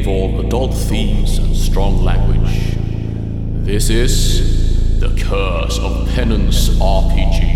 involve adult themes and strong language. This is The Curse of Penance RPG.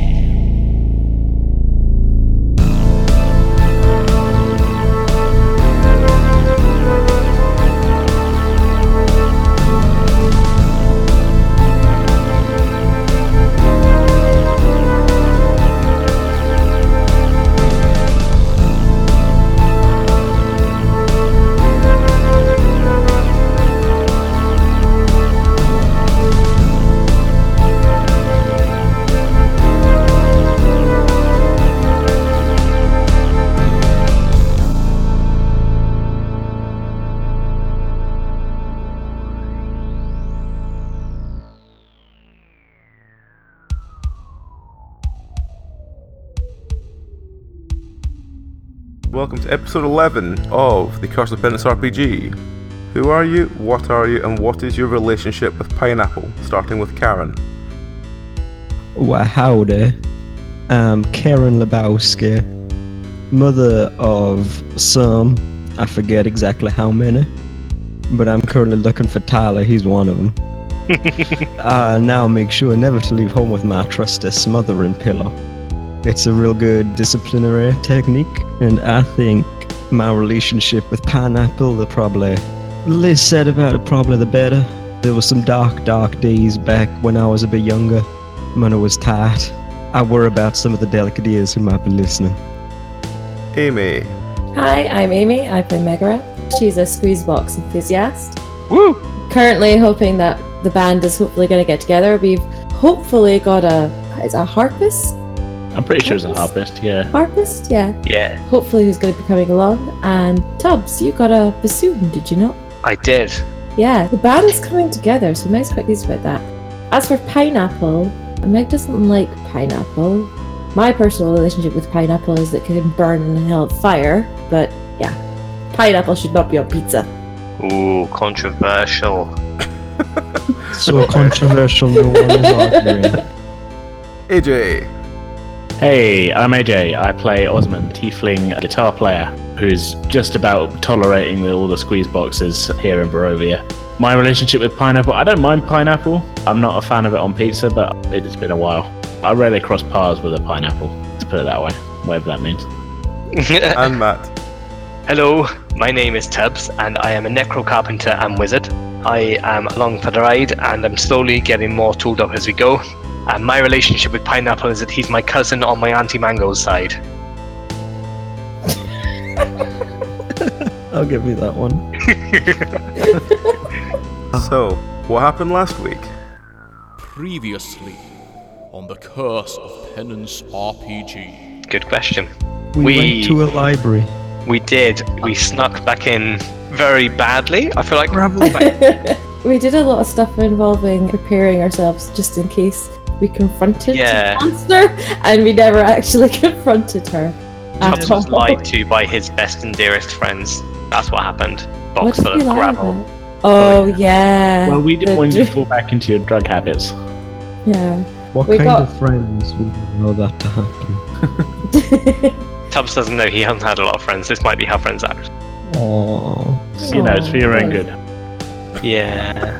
Welcome to episode 11 of The Curse of Penance RPG. Who are you, what are you, and what is your relationship with pineapple? Starting with Karen. Well, howdy. I'm Karen Lebowski, mother of some, I forget exactly how many, but I'm currently looking for Tyler, he's one of them. Now make sure never to leave home with my trusty smothering pillow. It's a real good disciplinary technique, and I think my relationship with pineapple, the less said about it, probably the better. There was some dark days back when I was a bit younger, when I was tired. I worry about some of the delicate ears who might be listening. Amy. Hi, I'm Amy. I play Megara. She's a Squeezebox enthusiast. Woo! Currently hoping that the band is hopefully going to get together. We've hopefully got a harpist? I'm pretty sure it's a harpist, yeah. Harpist, yeah. Yeah, Hopefully who's going to be coming along. And Tubbs, you got a bassoon, did you not? I did. Yeah, the band's coming together, so Meg's quite pleased about that. As for pineapple, Meg doesn't like pineapple. My personal relationship with pineapple is that it can burn in hell of fire, but yeah, pineapple should not be on pizza. Ooh, controversial. So controversial, no one is arguing. AJ. Hey, I'm AJ. I play Osmond, tiefling guitar player, who's just about tolerating all the squeeze boxes here in Barovia. My relationship with pineapple, I don't mind pineapple. I'm not a fan of it on pizza, but it's been a while. I rarely cross paths with a pineapple, to put it that way, whatever that means. And Matt. Hello, my name is Tubbs, and I am a necro carpenter and wizard. I am along for the ride, and I'm slowly getting more tooled up as we go. And my relationship with pineapple is that he's my cousin on my Auntie Mango's side. I'll give you that one. So, what happened last week? Previously on The Curse of Penance RPG. Good question. We went to a library. We did. We snuck back in very badly, I feel like. We did a lot of stuff involving preparing ourselves just in case we confronted the monster, and we never actually confronted her. Tubbs was lied to by his best and dearest friends. That's what happened. Box full of gravel. Oh yeah. Well, we didn't want you to fall back into your drug habits. Yeah. What kind of friends would allow that to happen? Tubbs doesn't know, he hasn't had a lot of friends. This might be how friends act. Aww. You know, it's for your own good. Yeah.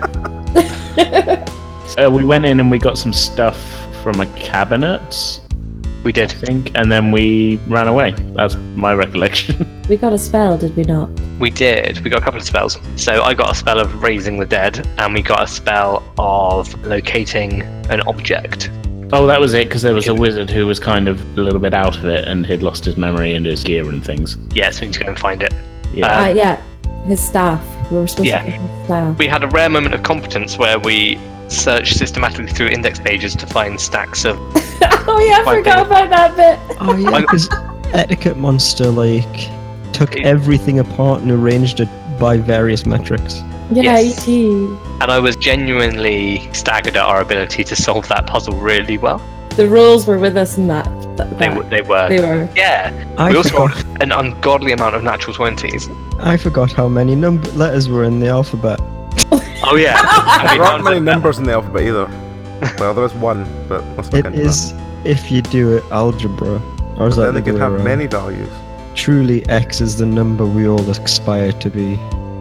We went in and we got some stuff from a cabinet, We did. I think, and then we ran away. That's my recollection. We got a spell, did we not? We did. We got a couple of spells. So I got a spell of raising the dead, and we got a spell of locating an object. Oh, that was it, because there was a wizard who was kind of a little bit out of it, and he'd lost his memory and his gear and things. Yeah, so we need to go and find it. Yeah. Yeah. His staff. We were supposed to get his staff. We had a rare moment of competence where we searched systematically through index pages to find stacks of... Oh yeah, I forgot about that bit. Oh yeah, because Etiquette Monster took everything apart and arranged it by various metrics. Yeah, Yes. E.T. And I was genuinely staggered at our ability to solve that puzzle really well. The rules were with us in that. They were. They were. Yeah. I We also forgot. got an ungodly amount of natural 20s. I forgot how many letters were in the alphabet. Oh yeah. There aren't many numbers in the alphabet either. Well, there is one, but let's look It into is, if you do it, algebra. Or is that. that Then they the can way have around? many values. Truly, X is the number we all aspire to be.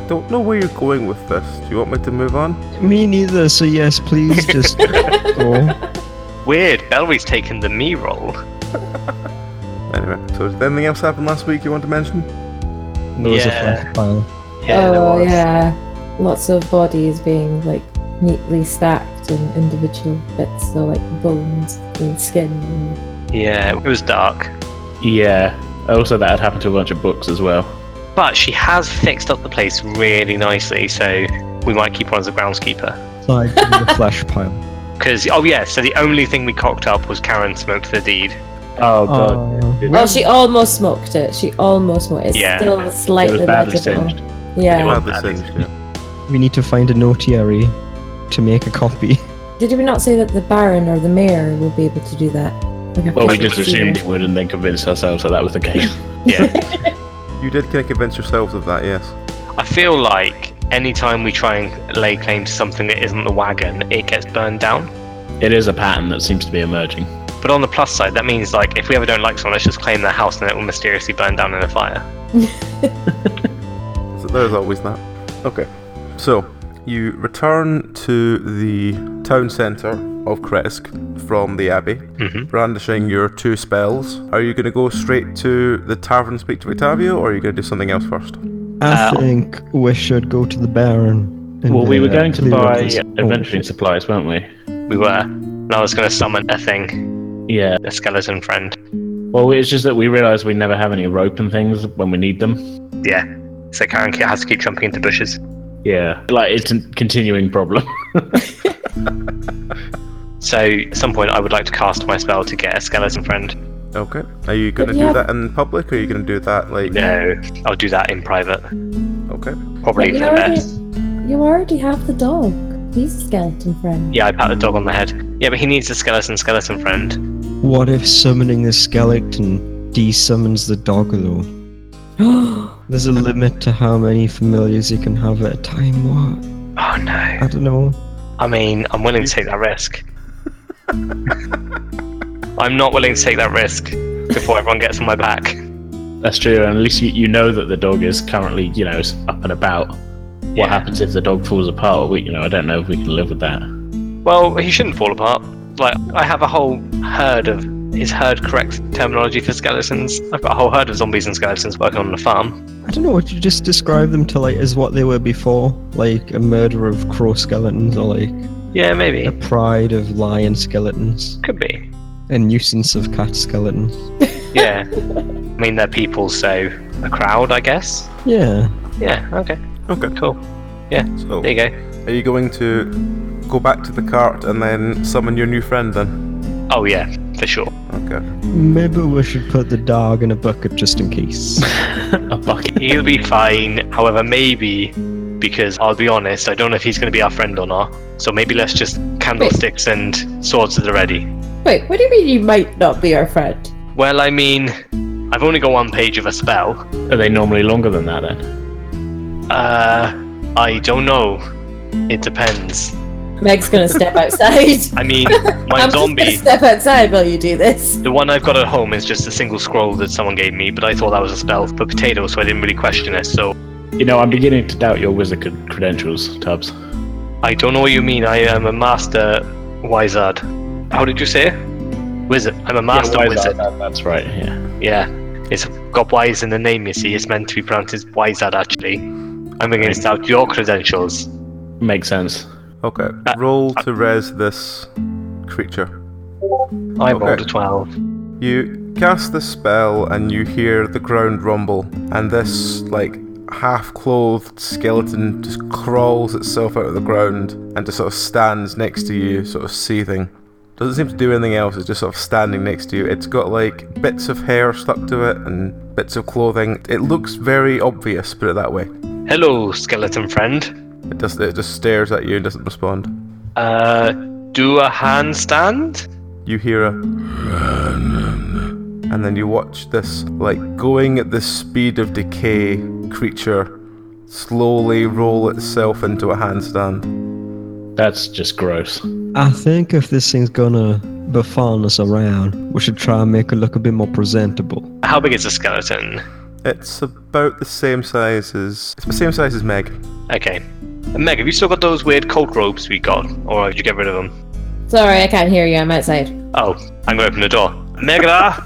don't know where you're going with this. Do you want me to move on? Me neither, so yes, please just go. Weird, Belry's taken the me role. Anyway, so did anything else happen last week you want to mention? There was a Yeah. flash pile. Yeah, there Oh was. yeah, lots of bodies being like neatly stacked in individual bits, so like bones and skin. Yeah, it was dark. Yeah. Also, that had happened to a bunch of books as well. But she has fixed up the place really nicely, so we might keep her as a groundskeeper. Side to the flash pile. Because, oh yeah, so the only thing we cocked up was Karen smoked the deed. Oh god. Oh. Well, she almost smoked it. She almost smoked it. It's Yeah. still It slightly was badly legible. singed. Yeah. was Badly badly singed, yeah. We need to find a notary to make a copy. Did we not say that the Baron or the Mayor will be able to do that? Like a Well, we public just assumed seal. it would and then convinced ourselves that that was the case. Yeah. You did kind of convince yourselves of that, yes. I feel like anytime we try and lay claim to something that isn't the wagon, it gets burned down. It is a pattern that seems to be emerging. But on the plus side, that means like if we ever don't like someone, let's just claim their house and it will mysteriously burn down in a fire. So there's always that. Okay. So, you return to the town centre of Kresk from the Abbey, brandishing your 2 spells. Are you going to go straight to the tavern and speak to Octavio, or are you going to do something else first? I think we should go to the Baron. and, Well, we were going to clear up buy this adventuring bullshit. supplies, weren't we? We were. And I was going to summon a thing, Yeah. a skeleton friend. Well, it's just that we realised we never have any rope and things when we need them. Yeah. So Karen has to keep jumping into bushes. Yeah. Like, it's a continuing problem. So at some point, I would like to cast my spell to get a skeleton friend. Okay. Are you going to Yeah. do that in public, or are you going to do that, like... No, I'll do that in private. Okay. Probably But for the best. you already have the dog. He's a skeleton friend. Yeah, I pat the dog on the head. Yeah, but he needs a skeleton friend. What if summoning the skeleton de-summons the dog, though? There's a limit to how many familiars you can have at a time. What? Oh no. I don't know. I mean, I'm willing to take that risk. I'm not willing to take that risk before everyone gets on my back. That's true, and at least you know that the dog is currently, is up and about. Yeah. What happens if the dog falls apart? I don't know if we can live with that. Well, he shouldn't fall apart. Like, I have a whole herd of... Is herd correct terminology for skeletons? I've got a whole herd of zombies and skeletons working on the farm. I don't know. Would you just describe them to as what they were before, like a murder of crow skeletons, or like Yeah, maybe. a pride of lion skeletons, Could be. a nuisance of cat skeletons? Yeah. I mean, they're people, so a crowd, I guess. Yeah. Yeah, okay. Okay. Cool. Yeah, So, there you go. are you going to go back to the cart and then summon your new friend, then? Oh, yeah, for sure. Okay. Maybe we should put the dog in a bucket just in case. A bucket. He'll be fine. However, maybe, because I'll be honest, I don't know if he's going to be our friend or not. So maybe let's just candlesticks and swords at the ready. Wait, what do you mean you might not be our friend? Well, I mean, I've only got 1 page of a spell. Are they normally longer than that then? I don't know. It depends. Meg's gonna step outside. I mean, my I'm zombie, just gonna step outside while you do this. the one I've got at home is just a single scroll that someone gave me, but I thought that was a spell for potato, so I didn't really question it. So I'm beginning to doubt your wizard credentials, Tubbs. I don't know what you mean. I am a master wizard. How did you say it? Wizard. I'm a master wizard. That's right, yeah. Yeah, it's got wise in the name, you see. It's meant to be pronounced as wizard, actually. I'm going to doubt your credentials. Makes sense. Okay. Roll to res this creature. I rolled Okay. a 12. You cast the spell and you hear the ground rumble, and this, half-clothed skeleton just crawls itself out of the ground and just sort of stands next to you, sort of seething. Doesn't seem to do anything else, it's just sort of standing next to you. It's got, bits of hair stuck to it and bits of clothing. It looks very obvious, put it that way. Hello, skeleton friend. It just stares at you and doesn't respond. Do a handstand? You hear a... and then you watch this, going at the speed of decay creature slowly roll itself into a handstand. That's just gross. I think if this thing's gonna befall us around, we should try and make it look a bit more presentable. How big is the skeleton? It's about the same size as Meg. Okay. And Meg, have you still got those weird cult robes we got? Or did you get rid of them? Sorry, I can't hear you. I'm outside. Oh, I'm going to open the door. Megara!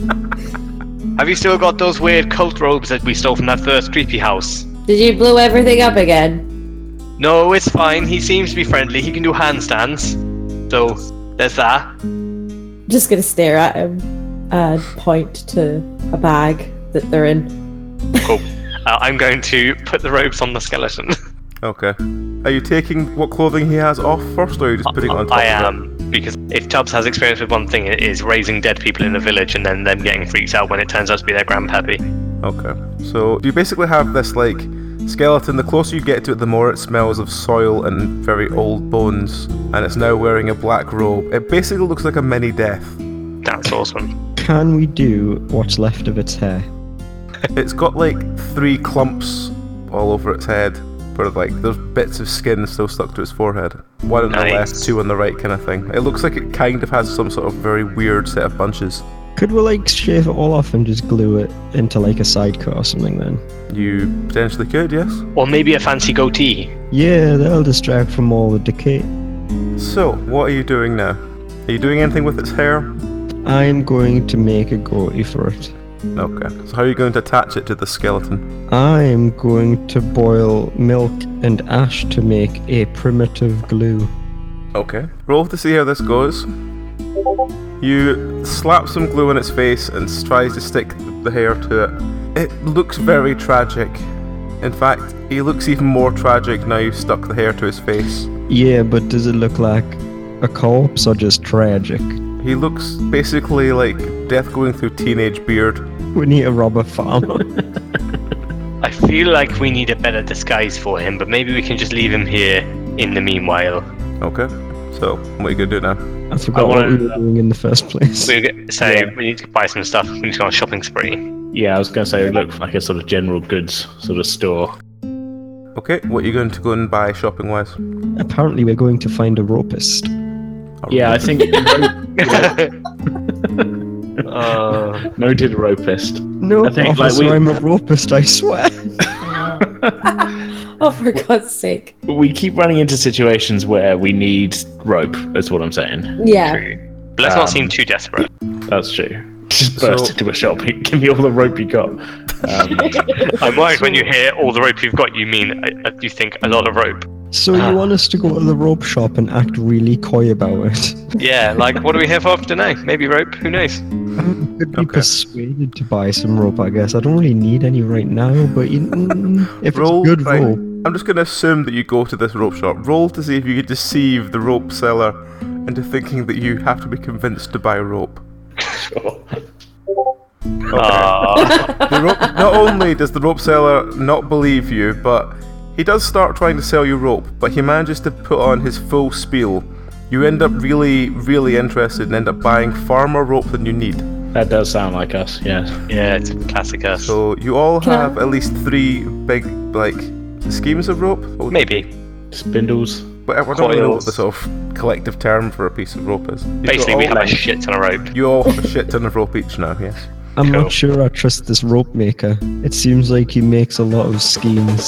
Have you still got those weird cult robes that we stole from that first creepy house? Did you blow everything up again? No, it's fine. He seems to be friendly. He can do handstands. So, there's that. Just gonna stare at him and point to a bag that they're in. Cool. I'm going to put the robes on the skeleton. Okay. Are you taking what clothing he has off first, or are you just putting it on top I of it? am, because if Tubbs has experience with one thing, it is raising dead people in a village and then them getting freaked out when it turns out to be their grandpappy. Okay. So you basically have this like skeleton. The closer you get to it, the more it smells of soil and very old bones. And it's now wearing a black robe. It basically looks like a mini death. That's awesome. Can we do what's left of its hair? It's got like 3 clumps all over its head, where like there's bits of skin still stuck to its forehead. 1 on the Nice. left, 2 on the right, kind of thing. It looks like it kind of has some sort of very weird set of bunches. Could we like shave it all off and just glue it into like a sidecar or something then? You potentially could, yes. Or maybe a fancy goatee. Yeah, that'll distract from all the decay. So, what are you doing now? Are you doing anything with its hair? I'm going to make a goatee for it. Okay. So how are you going to attach it to the skeleton? I'm going to boil milk and ash to make a primitive glue. Okay. Roll to see how this goes. You slap some glue on its face and tries to stick the hair to it. It looks very tragic. In fact, he looks even more tragic now you've stuck the hair to his face. Yeah, but does it look like a corpse or just tragic? He looks basically like death going through teenage beard. We need to rob a farmer. I feel like we need a better disguise for him, but maybe we can just leave him here in the meanwhile. Okay. So, what are you going to do now? I forgot what we were doing in the first place. We need to buy some stuff. We need to go on a shopping spree. Yeah, I was going to say it looked like a sort of general goods sort of store. Okay, what are you going to go and buy shopping-wise? Apparently we're going to find a ropist. Yeah, I think noted ropist. No, I think, officer, like, I'm a ropist, I swear. Oh, for God's sake. We keep running into situations where we need rope, that's what I'm saying. Yeah. True. But let's not seem too desperate. That's true. Just burst into a shop, give me all the rope you got. I'm worried when you hear all the rope you've got, you mean, you think a lot of rope. So you want us to go to the rope shop and act really coy about it? Yeah, like, what are we here for tonight? Maybe rope, who knows? Could be persuaded to buy some rope, I guess. I don't really need any right now, but if Roll, it's good right. rope. I'm just going to assume that you go to this rope shop. Roll to see if you could deceive the rope seller into thinking that you have to be convinced to buy rope. The rope, not only does the rope seller not believe you, but he does start trying to sell you rope, but he manages to put on his full spiel. You end up really, really interested and end up buying far more rope than you need. That does sound like us, yes. Yeah, it's a classic us. So you all have at least 3 big, like, schemes of rope? Maybe. Spindles. But I don't really know what Coils. the sort of collective term for a piece of rope is. Basically, we have a shit ton of rope. You all have a shit ton of rope each now, yes. I'm Cool. not sure I trust this rope maker. It seems like he makes a lot of schemes.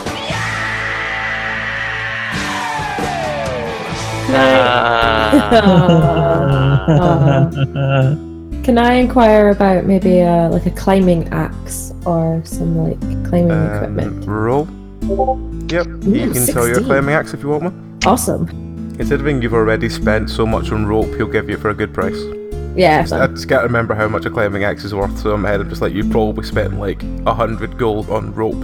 Can I inquire about maybe like a climbing axe or some like climbing equipment? Roll. Yep, you can sell your 16. climbing axe if you want one. Awesome. Considering you've already spent so much on rope, he'll give you it for a good price. Yeah. I just can't remember how much a climbing axe is worth, so in my head I'm just like, you probably spent like 100 gold on rope.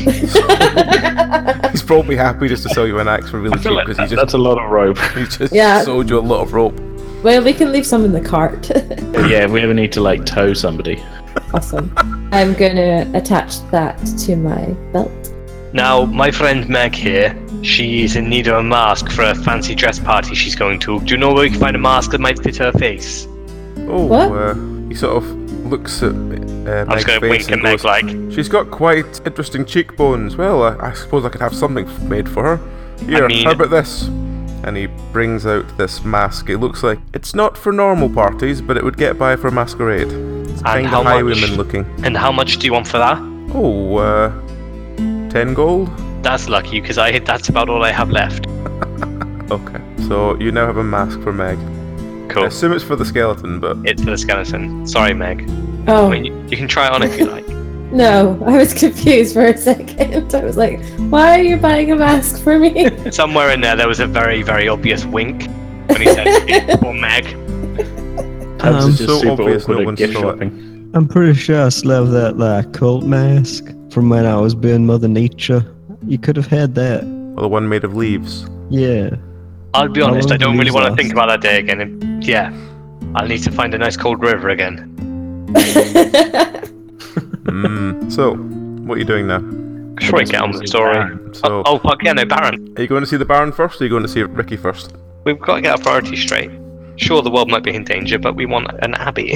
He's probably happy just to sell you an axe for really cheap because That's a lot of rope. he just Yeah. sold you a lot of rope. Well, we can leave some in the cart. Yeah, if we ever need to like tow somebody. Awesome. I'm gonna attach that to my belt. Now, my friend Meg here, she's in need of a mask for a fancy dress party she's going to. Do you know where we can find a mask that might fit her face? Oh, What? He sort of looks at I'm Meg's just going to face wink at and Meg goes, like, she's got quite interesting cheekbones. Well, I suppose I could have something made for her. Here, I mean- how about this? and he brings out this mask. It looks like it's not for normal parties, but it would get by for a masquerade. It's kind how of much? highwayman looking. And how much do you want for that? Oh, 10 gold? That's lucky, because that's about all I have left. Okay, so you now have a mask for Meg. I Cool. assume it's for the skeleton, but It's for the skeleton. Sorry, Meg. Oh, I mean, you can try it on if you like. no. I was confused for a second. I was like, why are you buying a mask for me? Somewhere in there was a very, very obvious wink when he said it's for Meg. Tabs is just so super obvious awkward no at one gift saw it. shopping. I'm pretty sure I still have that like cult mask from when I was being Mother Nature. You could have had that. well, the one made of leaves. Yeah. I'll be honest, I don't really want to lose think us. about that day again. Yeah, I'll need to find a nice cold river again. So, what are you doing now? Sure, we get on with the story. So, Oh, fuck yeah, no, Baron. are you going to see the Baron first, or are you going to see Ricky first? We've got to get our priorities straight. Sure, the world might be in danger, but we want an abbey.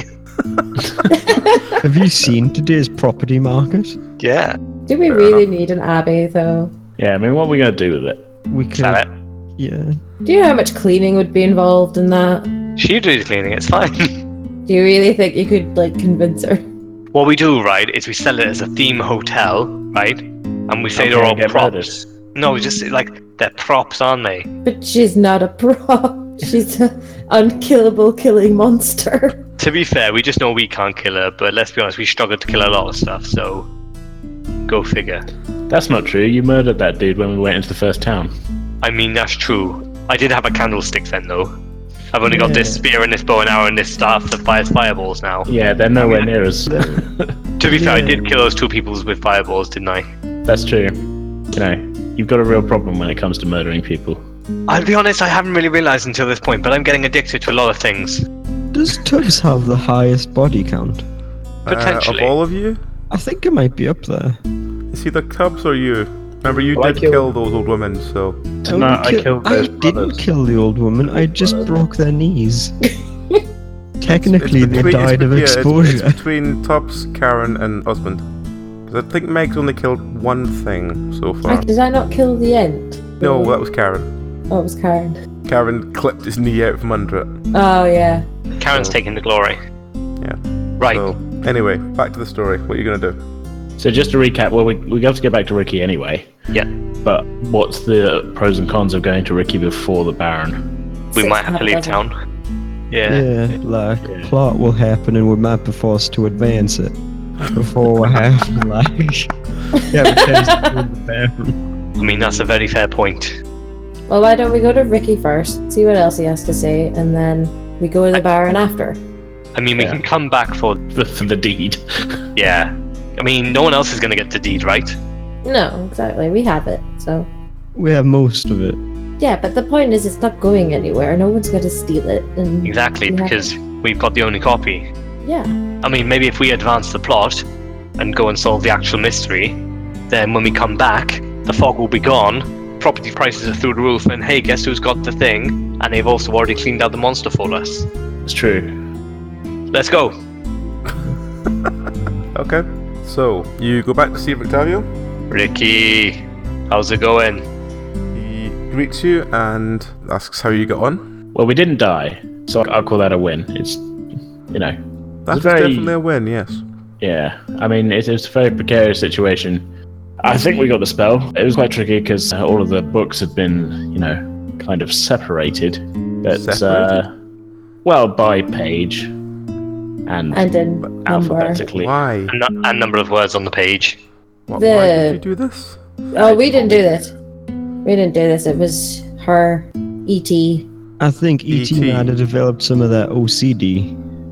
Have you seen today's property market? Yeah. Do we really need an abbey, though? Yeah, I mean, what are we going to do with it? We could. Sell it. Yeah. Do you know how much cleaning would be involved in that? She do the cleaning, it's fine. Do you really think you could, like, convince her? What we do, right, is we sell it as a theme hotel, right? And we say Okay, they're all get props. No, we just like they're props, aren't they? But she's not a prop. She's an unkillable killing monster. To be fair, we just know we can't kill her, but let's be honest, we struggle to kill a lot of stuff, so go figure. That's not true. You murdered that dude when we went into the first town. I mean, that's true. I did have a candlestick then, though. I've only got this spear and this bow and arrow and this staff that fires fireballs now. Yeah, they're nowhere near us. To be fair, I did kill those two people with fireballs, didn't I? That's true. You know, you've got a real problem when it comes to murdering people. I'll be honest, I haven't really realised until this point, but I'm getting addicted to a lot of things. Does Tubbs have the highest body count? Potentially. Of all of you? I think it might be up there. Is he the Tubbs or you? Remember, you Well, I did killed- kill those old women, so... No, I killed I those didn't brothers. kill the old woman. I just broke their knees. Technically, they died of exposure. It's between Tubbs, Karen, and Osmond. 'Cause I think Meg's only killed one thing so far. Did I not kill the end? No, that was Karen. Oh, it was Karen. Karen clipped his knee out from under it. Oh, yeah. Karen's taking the glory. Yeah. Right. So, anyway, back to the story. What are you going to do? So just to recap, well, we have to get back to Ricky anyway. Yeah. But what's the pros and cons of going to Ricky before the Baron? We Six might have to leave level. town. Yeah. Yeah, like plot will happen and we might be forced to advance it before we have to like have a chance to kill the Baron. I mean, that's a very fair point. Well, why don't we go to Ricky first, see what else he has to say, and then we go to the Baron after? I mean, we Yeah. can come back for... For the deed. Yeah. I mean, no one else is going to get the deed, right? No, exactly. We have it, so... We have most of it. Yeah, but the point is it's not going anywhere. No one's going to steal it. And Exactly, we have- because we've got the only copy. Yeah. I mean, maybe if we advance the plot and go and solve the actual mystery, then when we come back, the fog will be gone, property prices are through the roof, and hey, guess who's got the thing? And they've also already cleaned out the monster for us. It's true. Let's go. Okay. So, you go back to see Victavio. Ricky, how's it going? He greets you and asks how you got on. Well, we didn't die, so I'll call that a win. It's, you know, That's very- definitely a win, yes. yeah. I mean, it's a very precarious situation. I think we got the spell. It was quite tricky because all of the books had been, you know, kind of separated. But, Separated? well, by page and And in number. alphabetically. Why? A number of words on the page. Why The- did you do this? Oh, we didn't do this. We didn't do this. It was her, E E.T. I think E.T. E.T.. might have developed some of that OCD.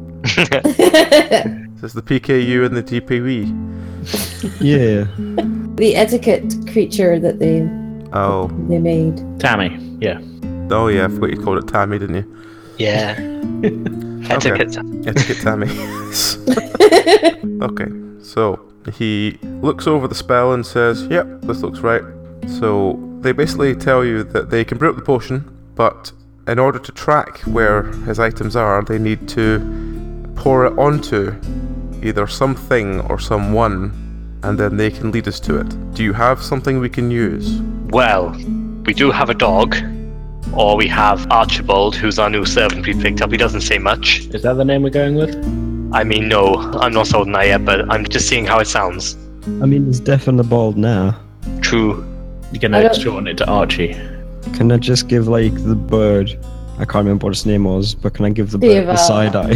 Is this the PKU and the TPV? Yeah. The etiquette creature that they Oh. made. Tammy, yeah. Oh yeah, I forgot you called it Tammy, didn't you? Yeah. Etiquette. Etiquette Tammy. Okay, so he looks over the spell and says, yep, this looks right. So they basically tell you that they can brew up the potion, but in order to track where his items are, they need to pour it onto either something or someone, and then they can lead us to it. Do you have something we can use? Well, we do have a dog. or we have Archibald, who's our new servant we picked up. He doesn't say much. Is that the name we're going with? I mean, no, I'm not sold on that yet, but I'm just seeing how it sounds. I mean, he's definitely bald now. True. You're going I to don't- shorten it to Archie. Can I just give, like, the bird... I can't remember what his name was, but can I give the bird the Diaval. side eye?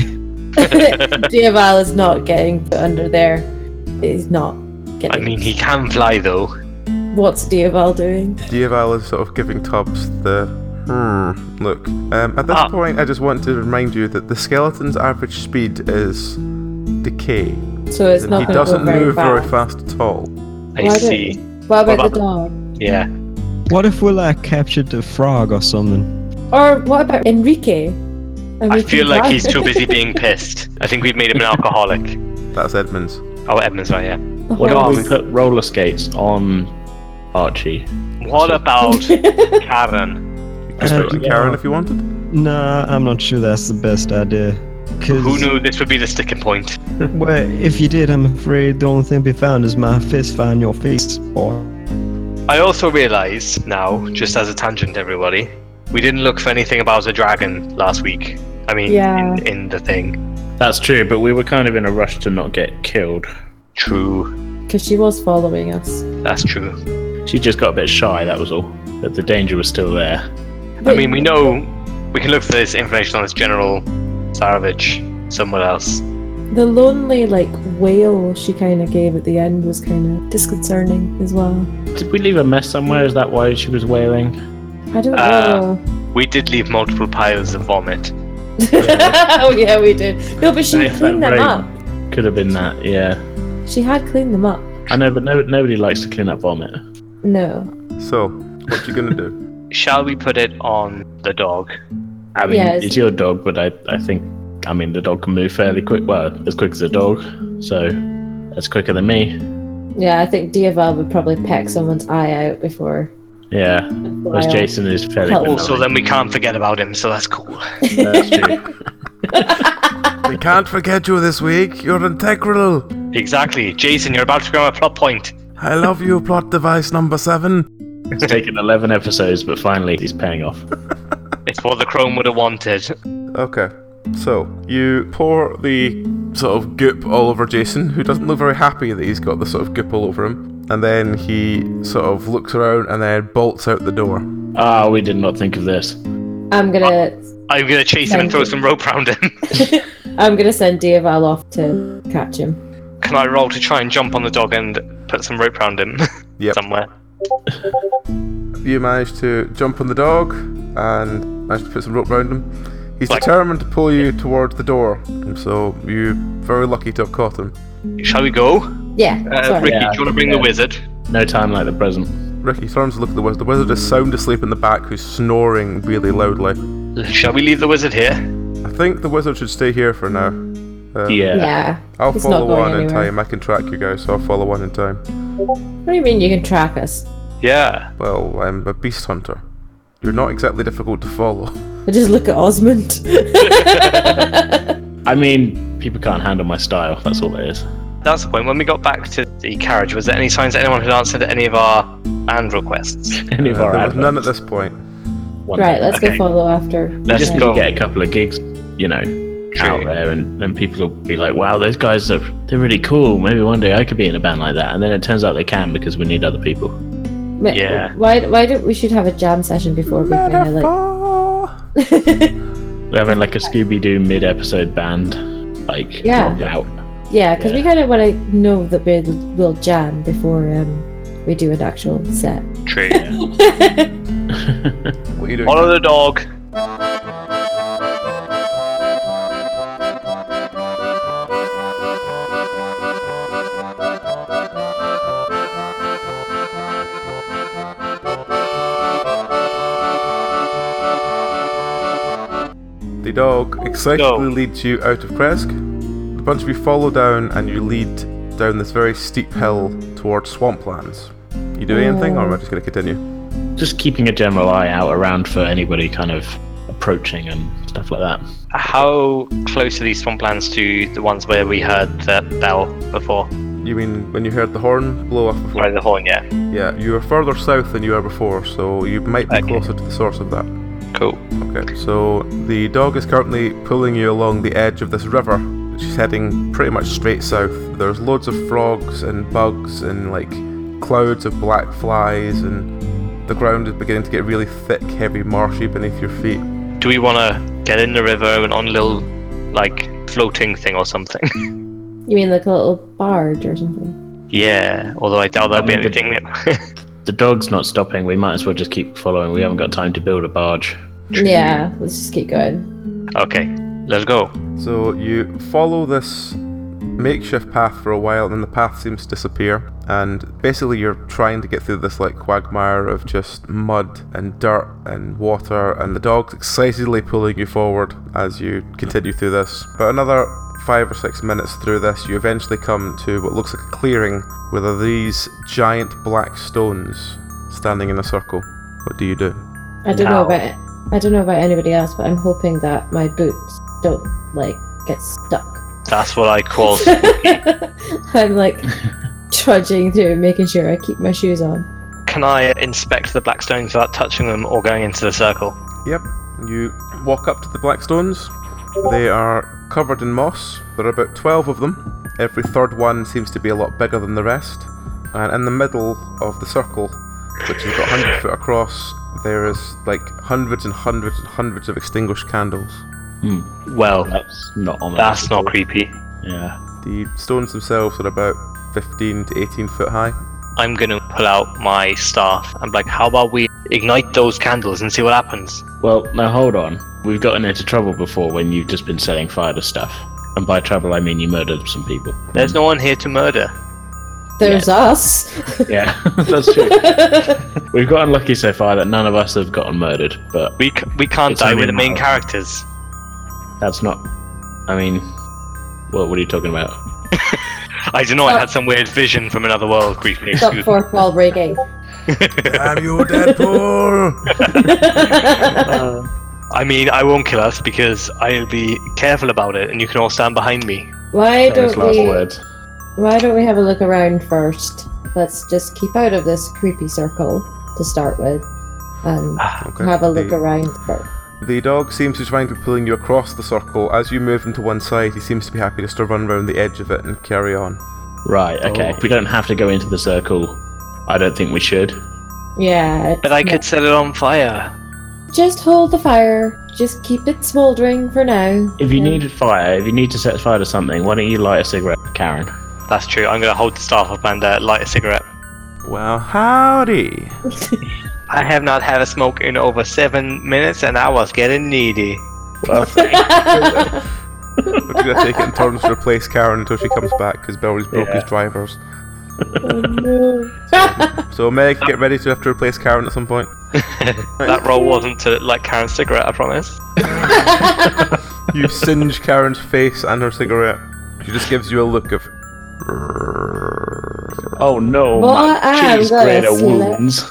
Diaval is not getting put under there. He's not getting. I mean, he can fly though. What's Diaval doing? Diaval is sort of giving Tubbs the look. At this point, I just want to remind you that the skeleton's average speed is decay. So it's And not he going to go doesn't very move fast. very fast at all. I Why see. What about What the dog? Yeah. What if we, like, captured the frog or something? Or what about Enrique? I feel like he's too busy being pissed. I think we've made him an alcoholic. That's Edmonds. Oh, Edmund's right, yeah. What if we put roller skates on Archie? What about Karen? You could put it to Karen if you wanted. Nah, I'm not sure that's the best idea. Cause, Who knew this would be the sticking point? well, if you did, I'm afraid the only thing to be found is my fist find your face, boy. I also realise now, just as a tangent, everybody, we didn't look for anything about a dragon last week. I mean, Yeah. in the thing. That's true, but we were kind of in a rush to not get killed. True. Because she was following us. That's true. She just got a bit shy, that was all. But the danger was still there. I mean, we know we can look for this information on this General Sarovich somewhere else. The lonely, like, wail she kind of gave at the end was kind of disconcerting as well. Did we leave a mess somewhere? Is that why she was wailing? I don't Uh, know. We did leave multiple piles of vomit. Oh yeah, we did. No, but she Yeah, had cleaned that them rain. up. Could have been that, yeah. She had cleaned them up. I know, but nobody likes to clean up vomit. No. So, what you gonna do? Shall we put it on the dog? I mean, Yes. it's your dog, but I think, I mean, the dog can move fairly quick. Well, as quick as a dog, so that's quicker than me. Yeah, I think Diaval would probably peck someone's eye out before. Yeah, whereas Well, Jason is fairly Help. Also, benign. then we can't forget about him, so that's cool. That's true. We can't forget you this week. You're integral. Exactly. Jason, you're about to become a plot point. I love you, plot device number 7. It's taken 11 episodes, but finally he's paying off. It's what the Chrome would have wanted. Okay, so you pour the sort of goop all over Jason, who doesn't look very happy that he's got the sort of goop all over him, and then he sort of looks around and then bolts out the door. Ah, we did not think of this. I'm gonna chase him and throw some rope around him. I'm gonna send Diaval off to catch him. Can I roll to try and jump on the dog and put some rope around him Yep. somewhere? You manage to jump on the dog and manage to put some rope around him. He's Like- determined to pull you towards the door, and so you're very lucky to have caught him. Shall we go? Yeah, sorry. Ricky, Yeah, do you want to bring yeah. the wizard? No time like the present. Ricky turns to look at the wizard. The wizard is sound asleep in the back, who's snoring really loudly. Shall we leave the wizard here? I think the wizard should stay here for now. Yeah. Yeah. I'll He's follow not going one in anywhere. time. I can track you guys, so I'll follow one in time. What do you mean you can track us? Yeah. Well, I'm a beast hunter. You're not exactly difficult to follow. I just look at Osmond. I mean, people can't handle my style, that's all it is. That's the point. When we got back to the carriage, was there any signs that anyone had answered any of our band requests? Any of our There was none at adverts. this point. One Right, day. let's Okay. go follow after. Let's Just need go. to get a couple of gigs, you know, out there, and then people will be like, wow, those guys they're really cool. Maybe one day I could be in a band like that. And then it turns out they can because we need other people. Yeah. Why don't we should have a jam session before we kind of Metaphor! like. We're having like a Scooby-Doo mid-episode band, like, Yeah. rock out. Yeah, because we Yeah. kind of want to know that we'll jam before we do an actual set. True. What are you doing? Follow the dog. The dog excitedly leads you out of Kresk. A bunch of you follow down and you lead down this very steep hill towards swamplands. You doing anything, or am I just going to continue? Just keeping a general eye out around for anybody kind of approaching and stuff like that. How close are these swamplands to the ones where we heard the bell before? You mean when you heard the horn blow off before? By the horn, yeah. Yeah, you are further south than you were before, so you might be Okay. closer to the source of that. Cool. Okay, so the dog is currently pulling you along the edge of this river, which is heading pretty much straight south. There's loads of frogs and bugs and like clouds of black flies, and the ground is beginning to get really thick, heavy, marshy beneath your feet. Do we want to get in the river and on a little, like, floating thing or something? You mean like a little barge or something? Yeah, although I doubt there'll be anything. The dog's not stopping. We might as well just keep following. We haven't got time to build a barge. Yeah, let's just keep going. Okay, let's go. So you follow this makeshift path for a while, and then the path seems to disappear, and basically you're trying to get through this like quagmire of just mud and dirt and water, and the dog's excitedly pulling you forward as you continue through this. But another 5 or 6 minutes through this, you eventually come to what looks like a clearing where there are these giant black stones standing in a circle. What do you do? I don't know about anybody else, but I'm hoping that my boots don't like get stuck. That's what I call. I'm like trudging through, making sure I keep my shoes on. Can I inspect the black stones without touching them or going into the circle? Yep, you walk up to the black stones. They are covered in moss. There are about 12 of them. Every third one seems to be a lot bigger than the rest. And in the middle of the circle, which is about 100 foot across, there is like hundreds and hundreds and hundreds of extinguished candles. Well, That's not on. that's not creepy. Yeah. The stones themselves are about 15 to 18 foot high. I'm gonna pull out my staff and be like, how about we ignite those candles and see what happens? Well, now hold on. We've gotten into trouble before when you've just been setting fire to stuff. And by trouble, I mean you murdered some people. There's no one here to murder. There's us. Yeah, that's true. We've got unlucky so far that none of us have gotten murdered, but We can't It's die only with the main mild. characters. that's not. I mean, what are you talking about? I don't know, I had some weird vision from another world, creepy. Stop Excuse me. fourth wall breaking. Damn you, Deadpool! I mean, I won't kill us because I'll be careful about it and you can all stand behind me. Why Famous don't last we? words. Why don't we have a look around first? Let's just keep out of this creepy circle to start with, and Okay. have a look around first. The dog seems to be trying to be pulling you across the circle. As you move into one side, he seems to be happy just to run around the edge of it and carry on. Right. Okay. If we don't have to go into the circle, I don't think we should. Yeah. But I could set it on fire. Just hold the fire. Just keep it smoldering for now. If you and- need fire, if you need to set fire to something, why don't you light a cigarette, Karen? That's true, I'm gonna hold the staff up and light a cigarette. Well, howdy. I have not had a smoke in over 7 minutes and I was getting needy. Well, We're gonna take it in turns to replace Karen until she comes back because Billy's broke his drivers. Oh, no. So Meg, get ready to have to replace Karen at some point. That role wasn't to light Karen's cigarette, I promise. You singe Karen's face and her cigarette. She just gives you a look of. oh no, Well, my I'm cheese gonna grater slit- wounds.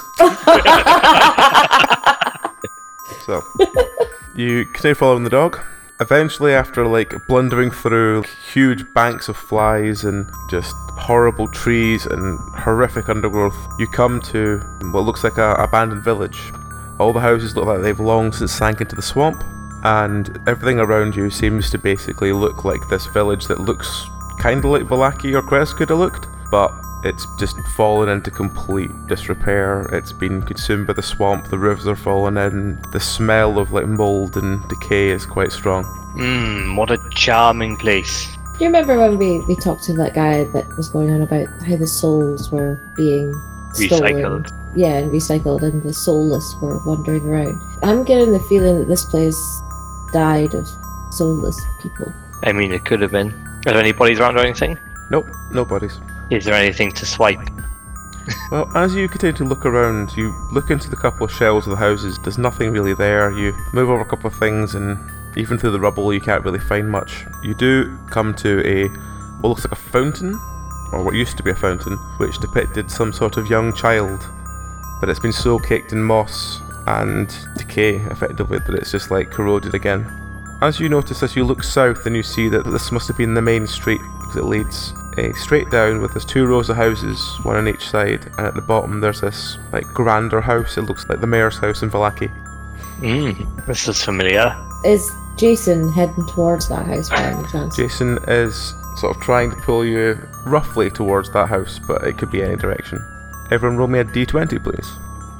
So, you continue following the dog. Eventually, after like blundering through huge banks of flies and just horrible trees and horrific undergrowth, you come to what looks like a abandoned village. All the houses look like they've long since sank into the swamp, and everything around you seems to basically look like this village that looks kind of like Vallaki or Crest could have looked, but it's just fallen into complete disrepair. It's been consumed by the swamp, the roofs are falling in, the smell of like mould and decay is quite strong. What a charming place. Do you remember when we talked to that guy that was going on about how the souls were being stolen? Recycled. Yeah, and recycled, and the soulless were wandering around. I'm getting the feeling that this place died of soulless people. I mean, it could have been. Are there any bodies around or anything? Nope, no bodies. Is there anything to swipe? Well, as you continue to look around, you look into the couple of shells of the houses. There's nothing really there. You move over a couple of things, and even through the rubble, you can't really find much. You do come to what looks like a fountain, or what used to be a fountain, which depicted some sort of young child, but it's been so caked in moss and decay, effectively, that it's just like corroded again. As you notice, as you look south, and you see that this must have been the main street, because it leads straight down with there's 2 rows of houses, one on each side, and at the bottom there's this like grander house. It looks like the mayor's house in Vallaki. This is familiar. Is Jason heading towards that house by any chance? Jason is sort of trying to pull you roughly towards that house, but it could be any direction. Everyone roll me a d20, please.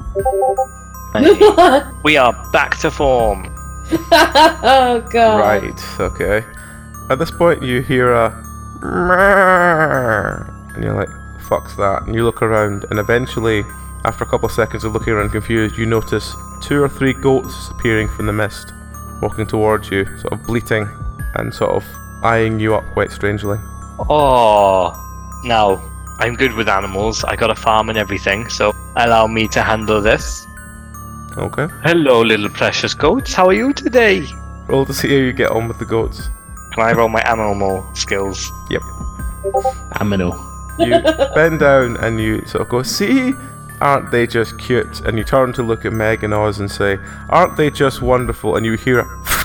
We are back to form. Oh god. Right, okay. At this point, you hear a "Meow," and you're like, fuck's that? And you look around, and eventually, after a couple of seconds of looking around confused, you notice 2 or 3 goats appearing from the mist, walking towards you, sort of bleating, and sort of eyeing you up quite strangely. Oh, now, I'm good with animals. I got a farm and everything, so allow me to handle this. Okay. Hello, little precious goats. How are you today? Roll to see how you get on with the goats. Can I roll my animal skills? Yep. Aminal. You bend down and you sort of go, see? Aren't they just cute? And you turn to look at Meg and Oz and say, aren't they just wonderful? And you hear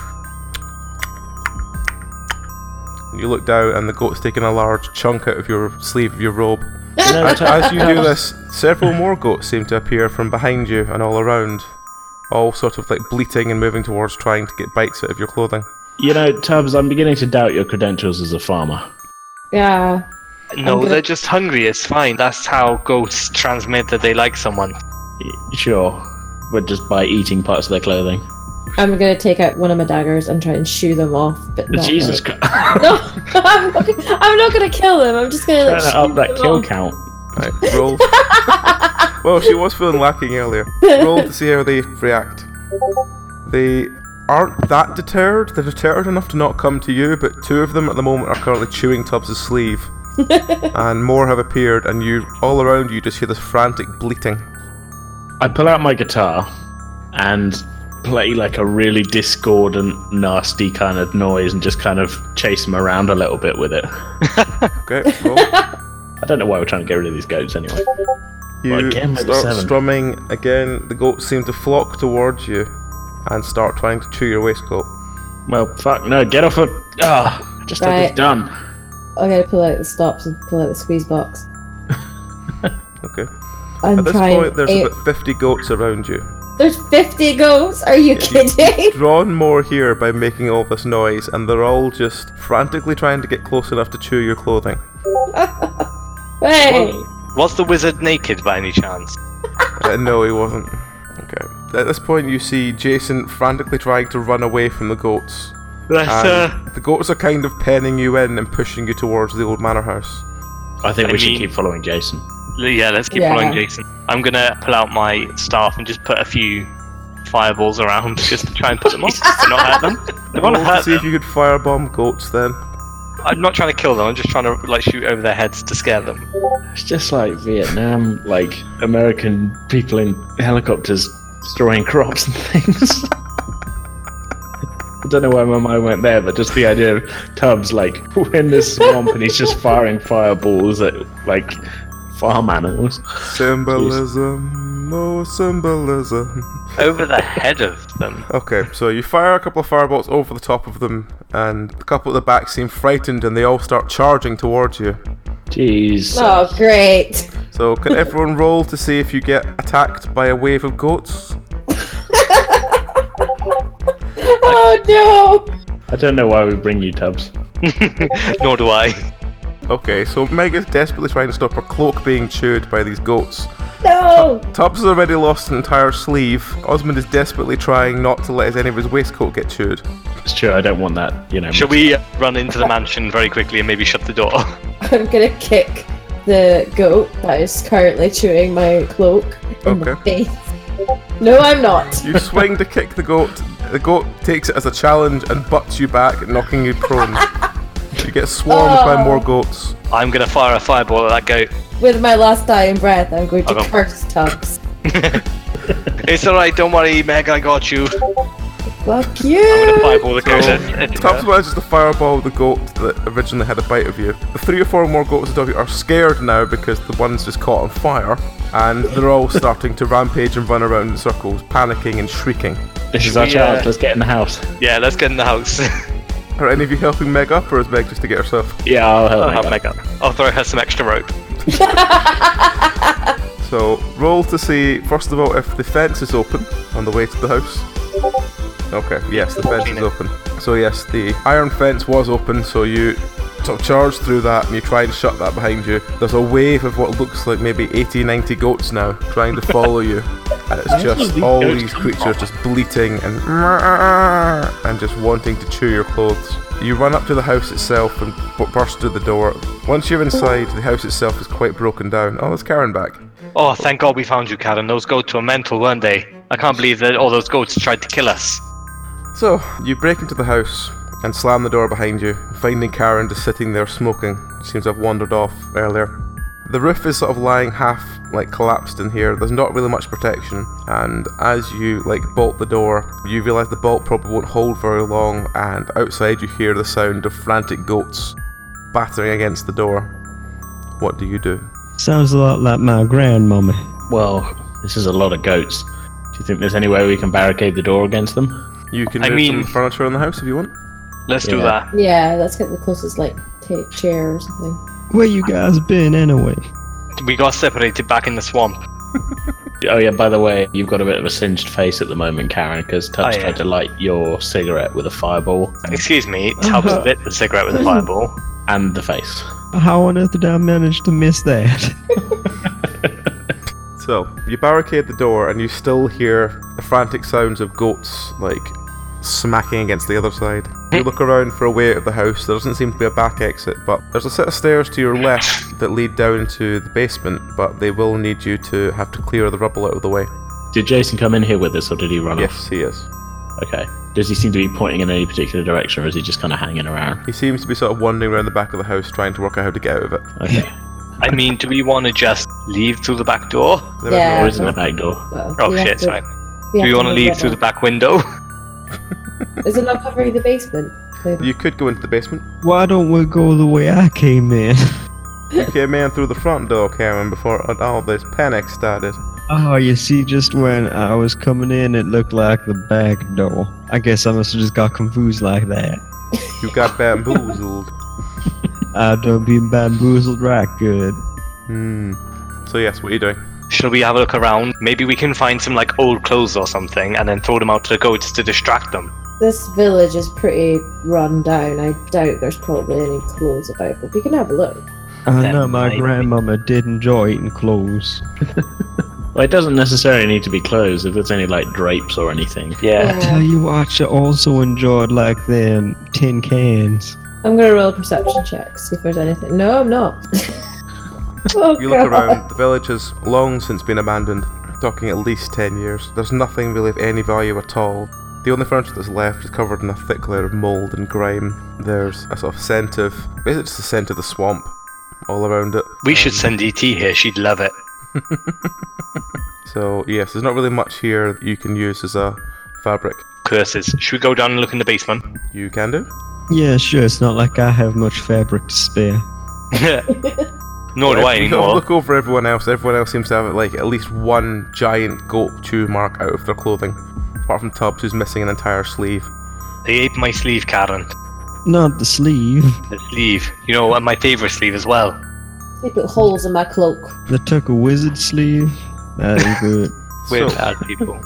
and you look down and the goat's taking a large chunk out of your sleeve of your robe. As you do this, several more goats seem to appear from behind you and all around, all sort of like bleating and moving towards trying to get bites out of your clothing. You know, Tubbs, I'm beginning to doubt your credentials as a farmer. Yeah. No, they're just hungry. It's fine. That's how goats transmit that they like someone. Sure, but just by eating parts of their clothing. I'm gonna take out one of my daggers and try and shoo them off, but not Jesus Christ. No, I'm not gonna kill them. I'm just gonna like Trying to up shoo that them kill off. count. Right, roll. Well, she was feeling lacking earlier. Roll to see how they react. They aren't that deterred. They're deterred enough to not come to you, but 2 of them at the moment are currently chewing Tubbs' sleeve. And more have appeared, and you, all around you, just hear this frantic bleating. I pull out my guitar and play like a really discordant, nasty kind of noise and just kind of chase them around a little bit with it. Okay, roll. I don't know why we're trying to get rid of these goats anyway. You again with the start 7. strumming again. The goats seem to flock towards you and start trying to chew your waistcoat. Well, fuck, no, get off of... Ah, I just had Right. this done. I'm gonna pull out the stops and pull out the squeeze box. Okay. I'm At this trying. point, there's about 50 goats around you. There's 50 goats. Are you kidding? Drawn more here by making all this noise, and they're all just frantically trying to get close enough to chew your clothing. Hey. Was the wizard naked by any chance? No, he wasn't. Okay. At this point, you see Jason frantically trying to run away from the goats. And the goats are kind of penning you in and pushing you towards the old manor house. I think I we should mean- keep following Jason. Yeah, let's keep Yeah. following Jason. I'm gonna pull out my staff and just put a few fireballs around just to try and put them off, to not hurt them. I want to Roll to hurt see if them. you could firebomb goats then. I'm not trying to kill them. I'm just trying to like shoot over their heads to scare them. It's just like Vietnam, like American people in helicopters destroying crops and things. I don't know why my mind went there, but just the idea of Tubbs like in this swamp and he's just firing fireballs at like farm animals. Symbolism, oh symbolism. Over the head of them. Okay, so you fire a couple of fireballs over the top of them, and a couple at the back seem frightened and they all start charging towards you. Jeez. Oh, great. So can everyone roll to see if you get attacked by a wave of goats? Oh no. I don't know why we bring you Tubbs. Nor do I. Okay, so Meg is desperately trying to stop her cloak being chewed by these goats. No. Tubbs has already lost an entire sleeve. Osmond is desperately trying not to let any of his waistcoat get chewed. It's true, I don't want that, you know. Shall we run into the mansion very quickly and maybe shut the door? I'm gonna kick the goat that is currently chewing my cloak in the Okay. face. No, I'm not. You swing to kick the goat. The goat takes it as a challenge and butts you back, knocking you prone. You get swarmed by more goats. I'm gonna fire a fireball at that goat. With my last dying breath, I'm going to Okay. curse Tubbs. It's alright, don't worry, Meg, I got you. Fuck you. I'm gonna fireball the goat. Tubbs manages to fireball the goat that originally had a bite of you. The 3 or 4 more goats above you are scared now because the one's just caught on fire, and they're all starting to rampage and run around in circles, panicking and shrieking. This is our we, chance, let's get in the house. Yeah, let's get in the house. Are any of you helping Meg up, or is Meg just to get herself? Yeah, I'll help I'll Meg have out. Meg up. I'll throw her some extra rope. So roll to see, first of all, if the fence is open on the way to the house. Okay, yes, the fence is open. So yes, the iron fence was open, so you sort of charge through that and you try to shut that behind you. There's a wave of what looks like maybe 80, 90 goats now trying to follow you. And it's just all these creatures just bleating and just wanting to chew your clothes. You run up to the house itself and burst through the door. Once you're inside, the house itself is quite broken down. Oh, there's Karen back. Oh, thank God we found you, Karen. Those goats were mental, weren't they? I can't believe that all those goats tried to kill us. So, you break into the house and slam the door behind you, finding Karen just sitting there smoking. She seems to have wandered off earlier. The roof is sort of lying half collapsed in here. There's not really much protection, and as you bolt the door, you realise the bolt probably won't hold very long, and outside you hear the sound of frantic goats battering against the door. What do you do? Sounds a lot like my grandmama. Well, this is a lot of goats. Do you think there's any way we can barricade the door against them? You can move some furniture in the house if you want. Let's do that. Yeah, let's get the closest chair or something. Where you guys been anyway? We got separated back in the swamp. Oh yeah, by the way, you've got a bit of a singed face at the moment, Karen, because Tubbs tried to light your cigarette with a fireball. Excuse me, Tubbs lit the cigarette with a fireball. And the face. How on earth did I manage to miss that? So, you barricade the door and you still hear the frantic sounds of goats, smacking against the other side. You look around for a way out of the house. There doesn't seem to be a back exit, but there's a set of stairs to your left that lead down into the basement, but they will need you to have to clear the rubble out of the way. Did Jason come in here with us, or did he run off? Yes, he is. Okay. Does he seem to be pointing in any particular direction, or is he just kind of hanging around? He seems to be sort of wandering around the back of the house trying to work out how to get out of it. Okay. I mean, do we want to just leave through the back door? Yeah. Or isn't the back door? Oh shit, sorry. Do we want to leave through the back window? Is it not covering the basement? You could go into the basement. Why don't we go the way I came in? You came in through the front door, Karen, before all this panic started. Oh, you see, just when I was coming in, it looked like the back door. I guess I must have just got confused like that. You got bamboozled. I done been bamboozled right good. So yes, what are you doing? Shall we have a look around? Maybe we can find some old clothes or something and then throw them out to the goats to distract them. This village is pretty run down. I doubt there's probably any clothes about, but we can have a look. I know my grandmama did enjoy eating clothes. Well, it doesn't necessarily need to be clothes if it's any drapes or anything. Yeah. Tell you what, she also enjoyed them tin cans. I'm gonna roll a perception check, see if there's anything. No, I'm not. Oh, You look God. around, the village has long since been abandoned, talking at least 10 years. There's nothing really of any value at all. The only furniture that's left is covered in a thick layer of mould and grime. There's a sort of scent of, basically just the scent of the swamp all around it. We should send E.T. here, she'd love it. So yes, there's not really much here that you can use as a fabric. Curses. Should we go down and look in the basement? You can do. Yeah, sure, it's not like I have much fabric to spare. Nor do I You gotta anymore. look over everyone else. Everyone else seems to have at least one giant goat chew mark out of their clothing. Apart from Tubbs, who's missing an entire sleeve. They ate my sleeve, Karen. Not the sleeve. The sleeve. And my favourite sleeve as well. They put holes in my cloak. They took a wizard sleeve. That ain't good. We're So- bad people.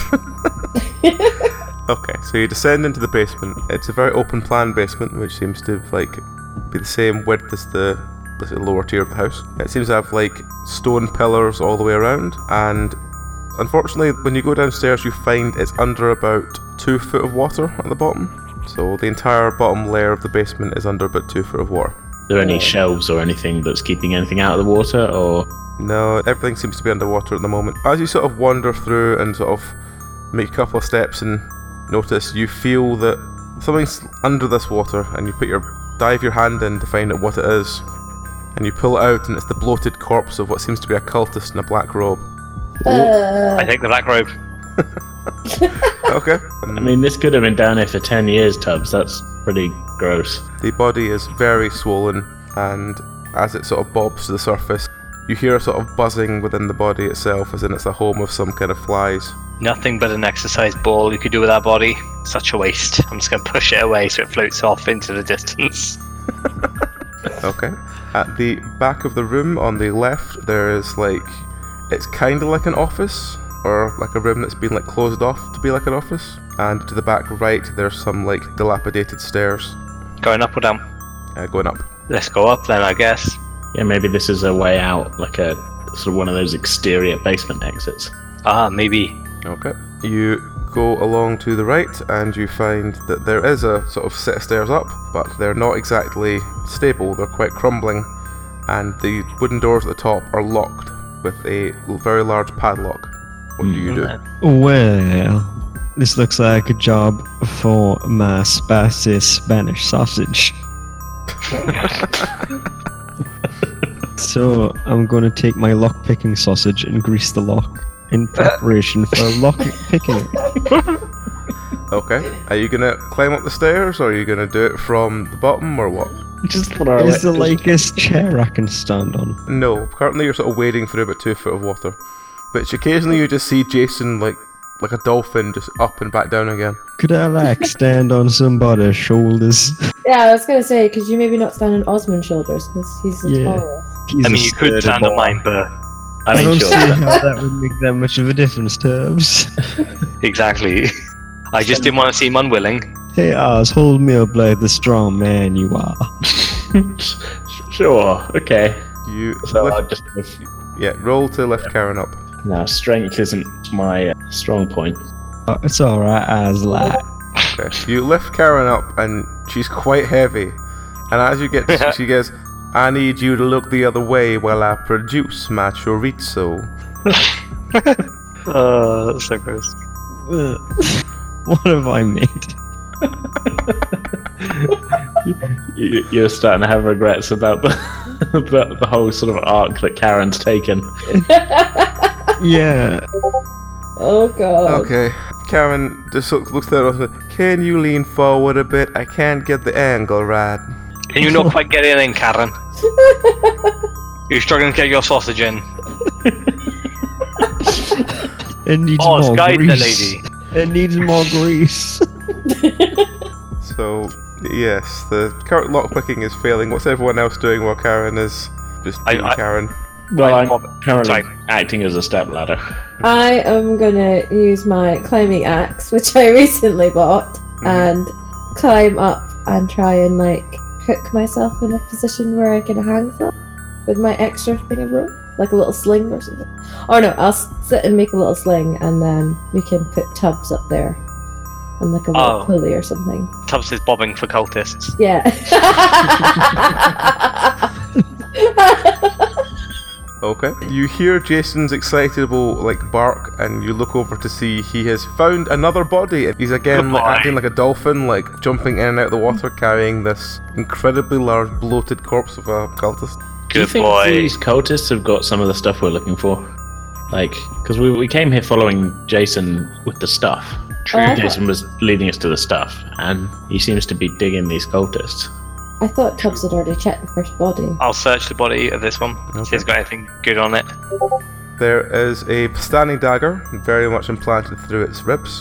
Okay, so you descend into the basement. It's a very open plan basement, which seems to be the same width as the lower tier of the house. It seems to have stone pillars all the way around, and unfortunately when you go downstairs you find it's under about 2 foot of water at the bottom. So the entire bottom layer of the basement is under about 2 foot of water. Are there any shelves or anything that's keeping anything out of the water, or...? No, everything seems to be underwater at the moment. As you sort of wander through and sort of make a couple of steps and notice, you feel that something's under this water, and you dive your hand in to find out what it is. And you pull it out, and it's the bloated corpse of what seems to be a cultist in a black robe. I take the black robe. Okay. I mean, this could have been down here for 10 years, Tubbs. That's pretty gross. The body is very swollen, and as it sort of bobs to the surface, you hear a sort of buzzing within the body itself, as in it's a home of some kind of flies. Nothing but an exercise ball you could do with that body. Such a waste. I'm just going to push it away so it floats off into the distance. Okay. At the back of the room on the left, there is it's kind of like an office, or like a room that's been like closed off to be like an office. And to the back right, there's some like dilapidated stairs. Going up or down? Going up. Let's go up then, I guess. Yeah, maybe this is a way out, like a sort of one of those exterior basement exits. Ah, maybe. Okay. You go along to the right and you find that there is a sort of set of stairs up, but they're not exactly stable, they're quite crumbling, and the wooden doors at the top are locked with a very large padlock. What do you do? Well, this looks like a job for my spicy Spanish sausage. So I'm gonna take my lock-picking sausage and grease the lock in preparation for lock picking. Okay. Are you gonna climb up the stairs, or are you gonna do it from the bottom, or what? Just throw Is it. there like a chair I can stand on? No. Currently, you're sort of wading through about 2 foot of water, which occasionally you just see Jason like a dolphin just up and back down again. Could I like stand on somebody's shoulders? Yeah, I was gonna say, could you maybe not stand on Osmond's shoulders because he's the Yeah. tallest. He's I a mean, you could sturdy stand on boy. mine, but I don't sure. see how that would make that much of a difference, Tubbs. Exactly. I just didn't want to seem unwilling. Hey, Oz, hold me up like the strong man you are. Sure, okay. You So lift, I'll just... roll to lift Karen up. No, strength isn't my strong point. Oh, it's alright, Oz, like. Okay. You lift Karen up, and she's quite heavy. And as you get, she goes, "I need you to look the other way while I produce my chorizo." That's so gross. What have I made? You're starting to have regrets about the whole sort of arc that Karen's taken. Yeah. Oh god. Okay. Karen just looks at her and says, "Can you lean forward a bit? I can't get the angle right." Can you not quite get it in, Karen? You're struggling to get your sausage in. It needs Oh, more Sky the grease. lady. It needs more grease. So, yes, the current lockpicking is failing. What's everyone else doing while Karen is just being Karen? Well, I'm I'm currently sorry. acting as a stepladder. I am gonna use my climbing axe, which I recently bought, and climb up and try and like hook myself in a position where I can hang from with my extra thing of rope, like a little sling or something. Or no, I'll sit and make a little sling, and then we can put tubs up there and like a little Oh. pulley or something. Tubbs is bobbing for cultists. Yeah. Okay. You hear Jason's excitable bark, and you look over to see he has found another body. He's again Good boy. acting like a dolphin, jumping in and out of the water, carrying this incredibly large, bloated corpse of a cultist. Do you Good think boy. these cultists have got some of the stuff we're looking for? Because we came here following Jason with the stuff. Oh, I thought- Jason was leading us to the stuff, and he seems to be digging these cultists. I thought Tubbs had already checked the first body. I'll search the body of this one. See if it's got anything good on it. There is a standing dagger, very much implanted through its ribs,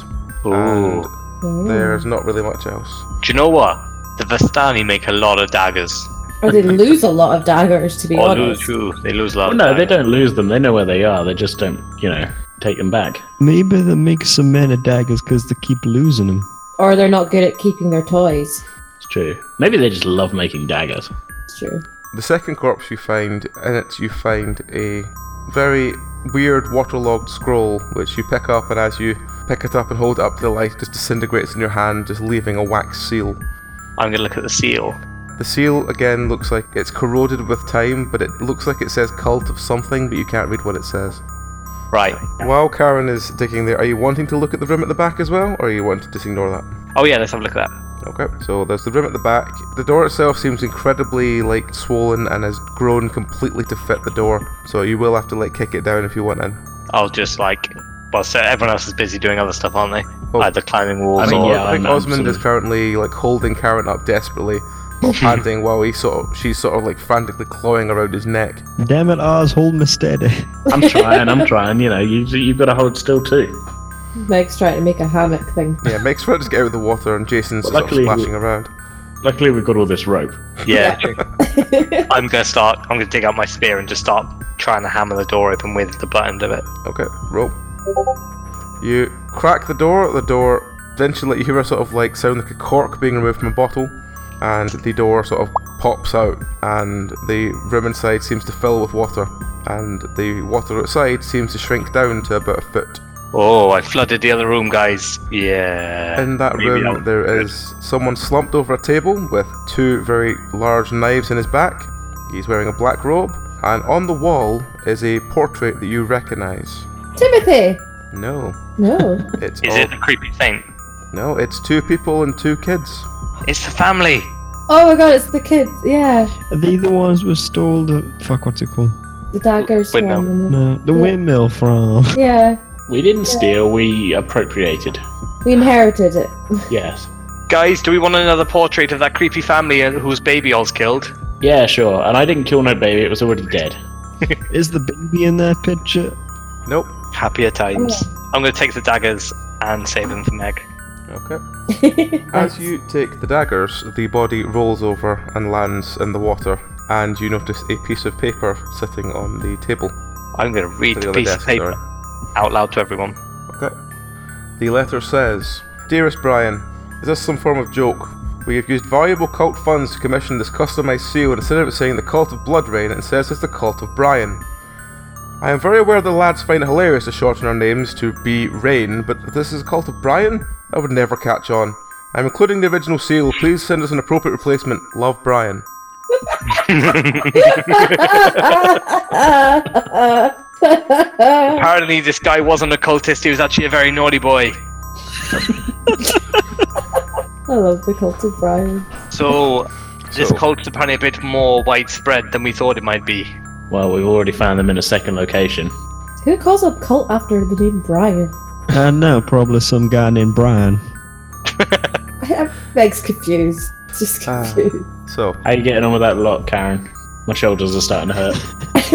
and Ooh. there's not really much else. Do you know what? The Vistani make a lot of daggers. Or they lose a lot of daggers, to be Or honest. they lose a lot Oh of no, they daggers. don't lose them. They know where they are. They just don't, take them back. Maybe they make some men of daggers because they keep losing them. Or they're not good at keeping their toys. It's true. Maybe they just love making daggers. It's true. The second corpse you find, in it you find a very weird waterlogged scroll, which you pick up, and as you pick it up and hold it up to the light, it just disintegrates in your hand, just leaving a wax seal. I'm gonna look at the seal. The seal, again, looks like it's corroded with time, but it looks like it says cult of something, but you can't read what it says. Right. While Karen is digging there, are you wanting to look at the room at the back as well, or are you wanting to just ignore that? Oh yeah, let's have a look at that. Okay, so there's the room at the back. The door itself seems incredibly swollen and has grown completely to fit the door, so you will have to kick it down if you want in. I'll just so everyone else is busy doing other stuff, aren't they? Oh. Either climbing walls I mean, or... yeah, I think I'm Osmond sort is of- currently holding Karen up desperately, while panting, while she's frantically clawing around his neck. Damn it, Oz, hold me steady. I'm trying. You've got to hold still too. Meg's trying to make a hammock thing. Yeah, makes for it to get out of the water, and Jason's Well, just luckily- splashing around. Luckily, we've got all this rope. Yeah, true. I'm gonna dig out my spear and just start trying to hammer the door open with the button of it. Okay, roll. You crack the door eventually you hear a sort of like sound like a cork being removed from a bottle, and the door sort of pops out, and the room inside seems to fill with water, and the water outside seems to shrink down to about a foot. Oh, I flooded the other room, guys. Yeah. In that maybe room, there is someone slumped over a table with two very large knives in his back. He's wearing a black robe, and on the wall is a portrait that you recognize. Timothy! No, No. it's Is it a creepy thing? No, it's two people and two kids. It's the family. Oh my god, it's the kids. Yeah. Are they the ones who stole the... Fuck, what's it called? The daggers Windmill. from... No, the windmill from... Yeah. We didn't steal, we appropriated. We inherited it. Yes. Guys, do we want another portrait of that creepy family whose baby all's killed? Yeah, sure. And I didn't kill no baby, it was already dead. Is the baby in that picture? Nope. Happier times. I'm going to take the daggers and save them for Meg. Okay. As you take the daggers, the body rolls over and lands in the water, and you notice a piece of paper sitting on the table. I'm going to read To the other piece of desk, paper sorry. out loud to everyone. Okay. The letter says, "Dearest Brian, is this some form of joke? We have used valuable cult funds to commission this customized seal, and instead of it saying the Cult of Blood Rain, it says it's the Cult of Brian. I am very aware the lads find it hilarious to shorten our names to be Rain, but if this is a Cult of Brian, I would never catch on. I'm including the original seal. Please send us an appropriate replacement. Love, Brian." Apparently this guy wasn't a cultist, he was actually a very naughty boy. I love the cult of Brian. So, this So- cult's apparently a bit more widespread than we thought it might be. Well, we've already found them in a second location. Who calls a cult after the name Brian? No, probably some guy named Brian. I'm Meg's confused. Just confused. So, How you getting on with that lot, Karen? My shoulders are starting to hurt.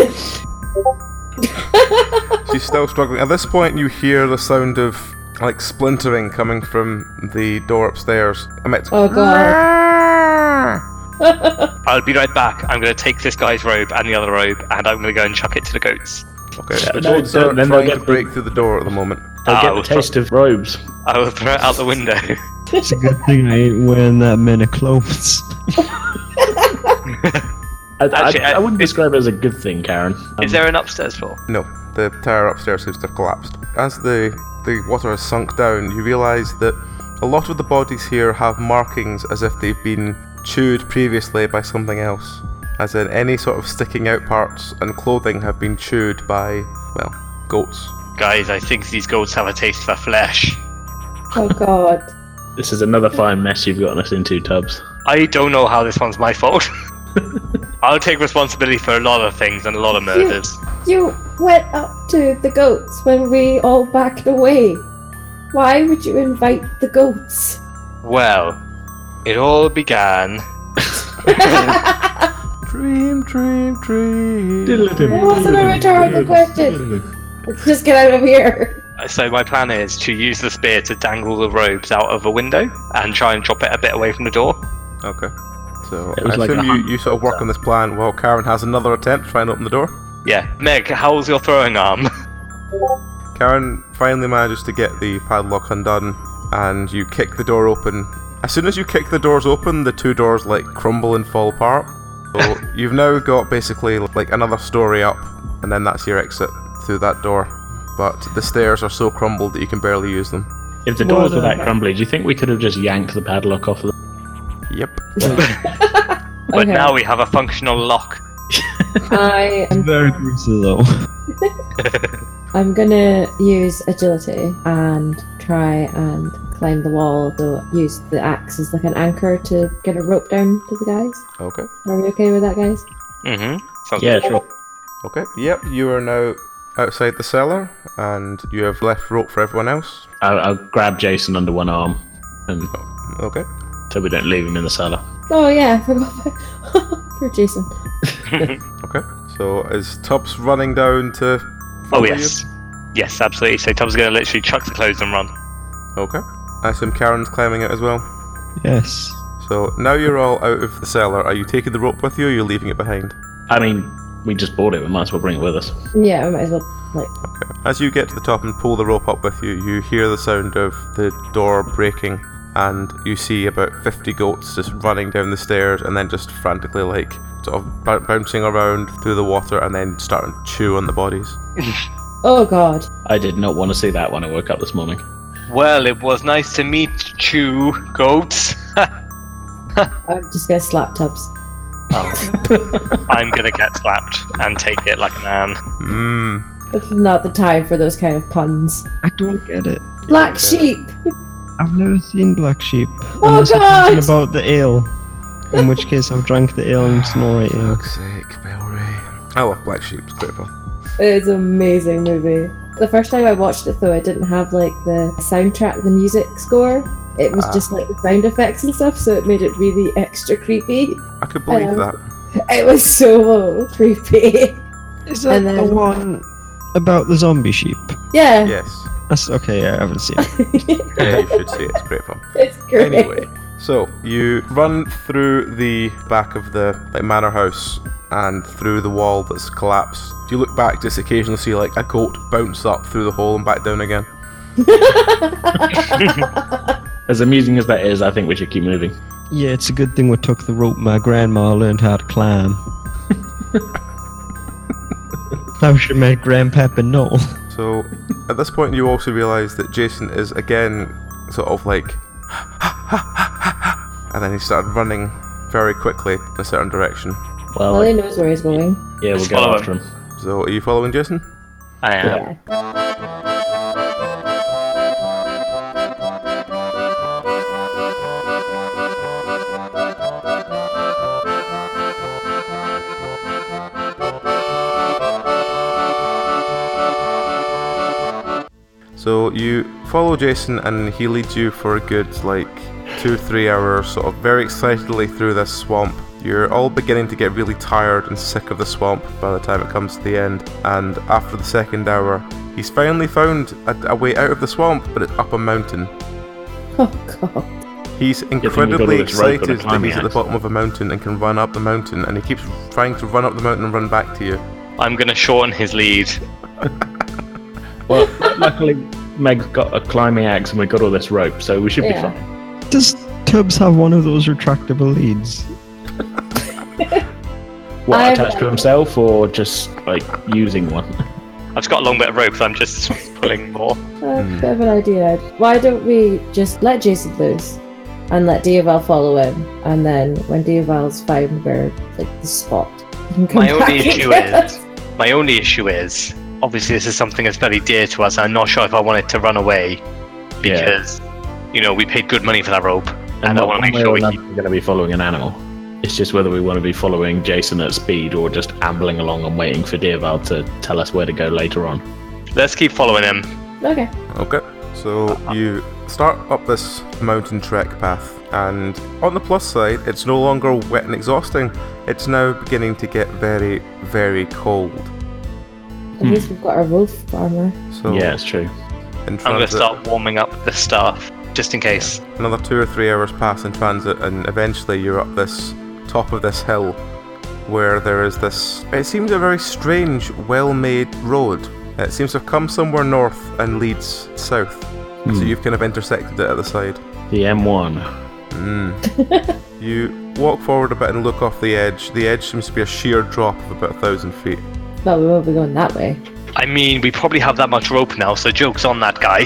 she's still struggling. At this point, you hear the sound of, like, splintering coming from the door upstairs. Oh god. I'll be right back. I'm going to take this guy's robe and the other robe, and I'm going to go and chuck it to the goats. Okay, Yeah, the no, goats are then they'll trying to get break through the door at the moment. They'll Ah, get the we'll taste of robes. I will throw it out the window. It's a good thing I ain't wearing that many clothes. Actually, I wouldn't describe it as a good thing, Karen. Is there an upstairs floor? No, the tower upstairs seems to have collapsed. As the water has sunk down, you realise that a lot of the bodies here have markings as if they've been chewed previously by something else. As in, any sort of sticking out parts and clothing have been chewed by, well, goats. Guys, I think these goats have a taste for flesh. Oh god. This is another fine mess you've gotten us into, Tubbs. I don't know how this one's my fault. I'll take responsibility for a lot of things and a lot of murders. You went up to the goats when we all backed away. Why would you invite the goats? Well, it all began. Dream, dream, dream. It wasn't a rhetorical question. Let's just get out of here. So my plan is to use the spear to dangle the robes out of a window and try and drop it a bit away from the door. Okay. So, It I was like assume a you sort of work on this plan while Karen has another attempt to try and open the door. Yeah. Meg, how's your throwing arm? Karen finally manages to get the padlock undone, and you kick the door open. As soon as you kick the doors open, the two doors like crumble and fall apart. So you've now got basically like another story up, and then that's your exit through that door. But the stairs are so crumbled that you can barely use them. If the doors were that crumbly, do you think we could have just yanked the padlock off of them? Yep. But Okay. now we have a functional lock. I am Very greasy though. I'm gonna use agility and try and climb the wall. So use the axe as like an anchor to get a rope down to the guys. Okay. Are we okay with that, guys? Mm-hmm. Sounds Yeah, good. sure. Okay. Yep. You are now outside the cellar, and you have left rope for everyone else. I'll grab Jason under one arm, and Okay. so we don't leave him in the cellar. Oh yeah, I forgot for Jason. Okay. So is Tubbs running down to? Oh follow you? yes. Yes, absolutely. So Tom's going to literally chuck the clothes and run. Okay. I assume Karen's climbing out as well. Yes. So now you're all out of the cellar. Are you taking the rope with you, or are you leaving it behind? I mean, We just bought it. We might as well bring it with us. Yeah, I might as well. Like, As you get to the top and pull the rope up with you, you hear the sound of the door breaking, and you see about 50 goats just running down the stairs and then just frantically, like, sort of bouncing around through the water and then starting to chew on the bodies. oh god. I did not want to see that when I woke up this morning. Well, it was nice to meet you, goats. I'm just gonna slap Tubbs. Oh. I'm gonna get slapped and take it like a man. This is not the time for those kind of puns. I don't get it. Black sheep! I've never seen black sheep. Oh, Unless I'm God! thinking about the ale. In which case I've drank the ale and it's not right ale. Fuck's sake, Belray. I love Black Sheep, it's great fun. It's an amazing movie. The first time I watched it though, I didn't have like the soundtrack, the music score. It was just like the sound effects and stuff, so it made it really extra creepy. I could believe that. It was so creepy. Is that And then- the one about the zombie sheep? Yeah. Yes. That's okay, I haven't seen it. Yeah, you should see it, it's great fun. It's great. Anyway, so you run through the back of the manor house and through the wall that's collapsed. You look back, just occasionally see like a goat bounce up through the hole and back down again. As amusing as that is, I think we should keep moving. Yeah, it's a good thing we took the rope. My grandma learned how to climb. How should my grandpapa know? So at this point, you also realise that Jason is again sort of like, and then he started running very quickly in a certain direction. Well, he knows where he's going. Yeah, we'll Just go follow after him. So are you following Jason? I am. Yeah. So you follow Jason and he leads you for a good like 2-3 hours, sort of very excitedly through this swamp. You're all beginning to get really tired and sick of the swamp by the time it comes to the end, and after the second hour, he's finally found a way out of the swamp, but it's up a mountain. Oh god. He's we got incredibly all this rope and a excited that climbing he's at the axe. bottom of a mountain and can run up the mountain, and he keeps trying to run up the mountain and run back to you. I'm gonna shorten his lead. Well, luckily Meg's got a climbing axe and we've got all this rope, so we should be Yeah. fine. Does Tubbs have one of those retractable leads? What, I've- attached to himself or just like using one? I've just got a long bit of rope, so I'm just pulling more. Bit of an idea. Why don't we just let Jason loose and let Dioval follow him, and then when Dioval's found where like the spot, he can come My only back issue again. is, obviously this is something that's very dear to us. I'm not sure if I want it to run away because, you know, we paid good money for that rope, and I want to make sure we keep. We're going to be following an animal. It's just whether we want to be following Jason at speed or just ambling along and waiting for Deerval to tell us where to go later on. Let's keep following him. Okay. Okay, so you start up this mountain trek path, and on the plus side, it's no longer wet and exhausting. It's now beginning to get very, very cold. At least we've got our wolf armor. So Yeah, it's true. in I'm gonna transit, start warming up the stuff just in case. another 2 or 3 hours pass in transit, and eventually you're up this top of this hill, where there is this. It seems a very strange, well-made road. It seems to have come somewhere north and leads south. So you've kind of intersected it at the side. The M1. You walk forward a bit and look off the edge. The edge seems to be a sheer drop of about 1,000 feet. Well, we won't be going that way. I mean, we probably have that much rope now, so joke's on that guy.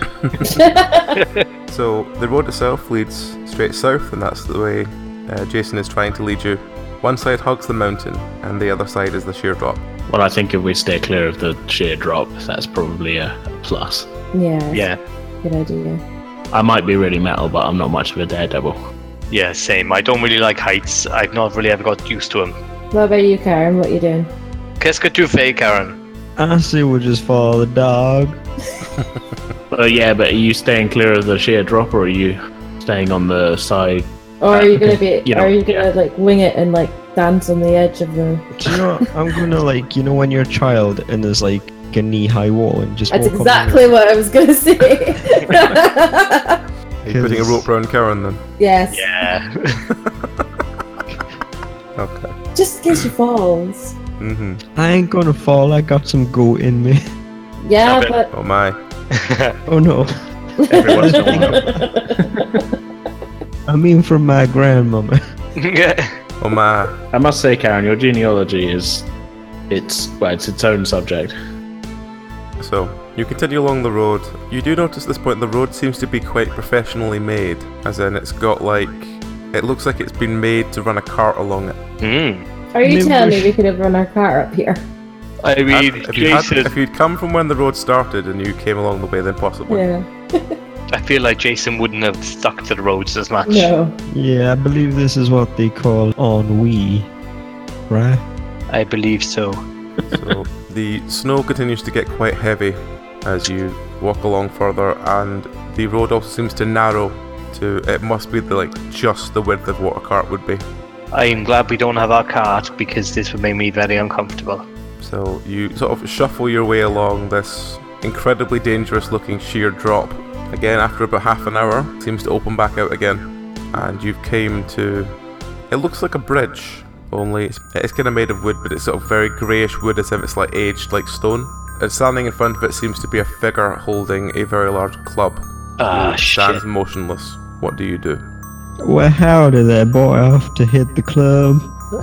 So the road itself leads straight south, and that's the way Jason is trying to lead you. One side hugs the mountain, and the other side is the sheer drop. Well, I think if we stay clear of the sheer drop, that's probably a plus. Yeah. Yeah, Good idea. I might be really metal, but I'm not much of a daredevil. yeah, same. I don't really like heights. I've not really ever got used to them. What about you, Karen? What are you doing? Qu'est-ce que tu fais, Karen? I say we'll just follow the dog. Yeah, but are you staying clear of the sheer drop, or are you staying on the side? Or are you gonna be? You know, are you gonna like wing it and like dance on the edge of the? Do you know what? I'm gonna like, you know when you're a child and there's like a knee-high wall and just That's walk up exactly what I was gonna say. Are you putting a rope around Karen then? Yes. Yeah. Okay. Just in case she falls. I ain't gonna fall. I got some goat in me. Yeah, Stop it. but Oh my. Oh no. Everyone's going I mean, from my grandmama. Oh my. I must say, Karen, your genealogy is it's its own subject. So, you continue along the road. You do notice at this point the road seems to be quite professionally made, as in it's got like... It looks like it's been made to run a cart along it. are you Maybe telling we me we could have run our car up here? I mean, Jason. If you'd come from when the road started and you came along the way, then possibly. Yeah. I feel like Jason wouldn't have stuck to the roads as much. No. Yeah, I believe this is what they call ennui, right? I believe so. So, the snow continues to get quite heavy as you walk along further, and the road also seems to narrow to... It must be just the width of what a cart would be. I'm glad we don't have our cart because this would make me very uncomfortable. So you sort of shuffle your way along this incredibly dangerous looking sheer drop. Again, after about half an hour, it seems to open back out again. And you've came to... It looks like a bridge, only it's kind of made of wood, but it's sort of very greyish wood as if it's like aged like stone. And standing in front of it seems to be a figure holding a very large club. Ah, It stands shit. motionless. What do you do? Well, howdy there, boy. Off to hit the club.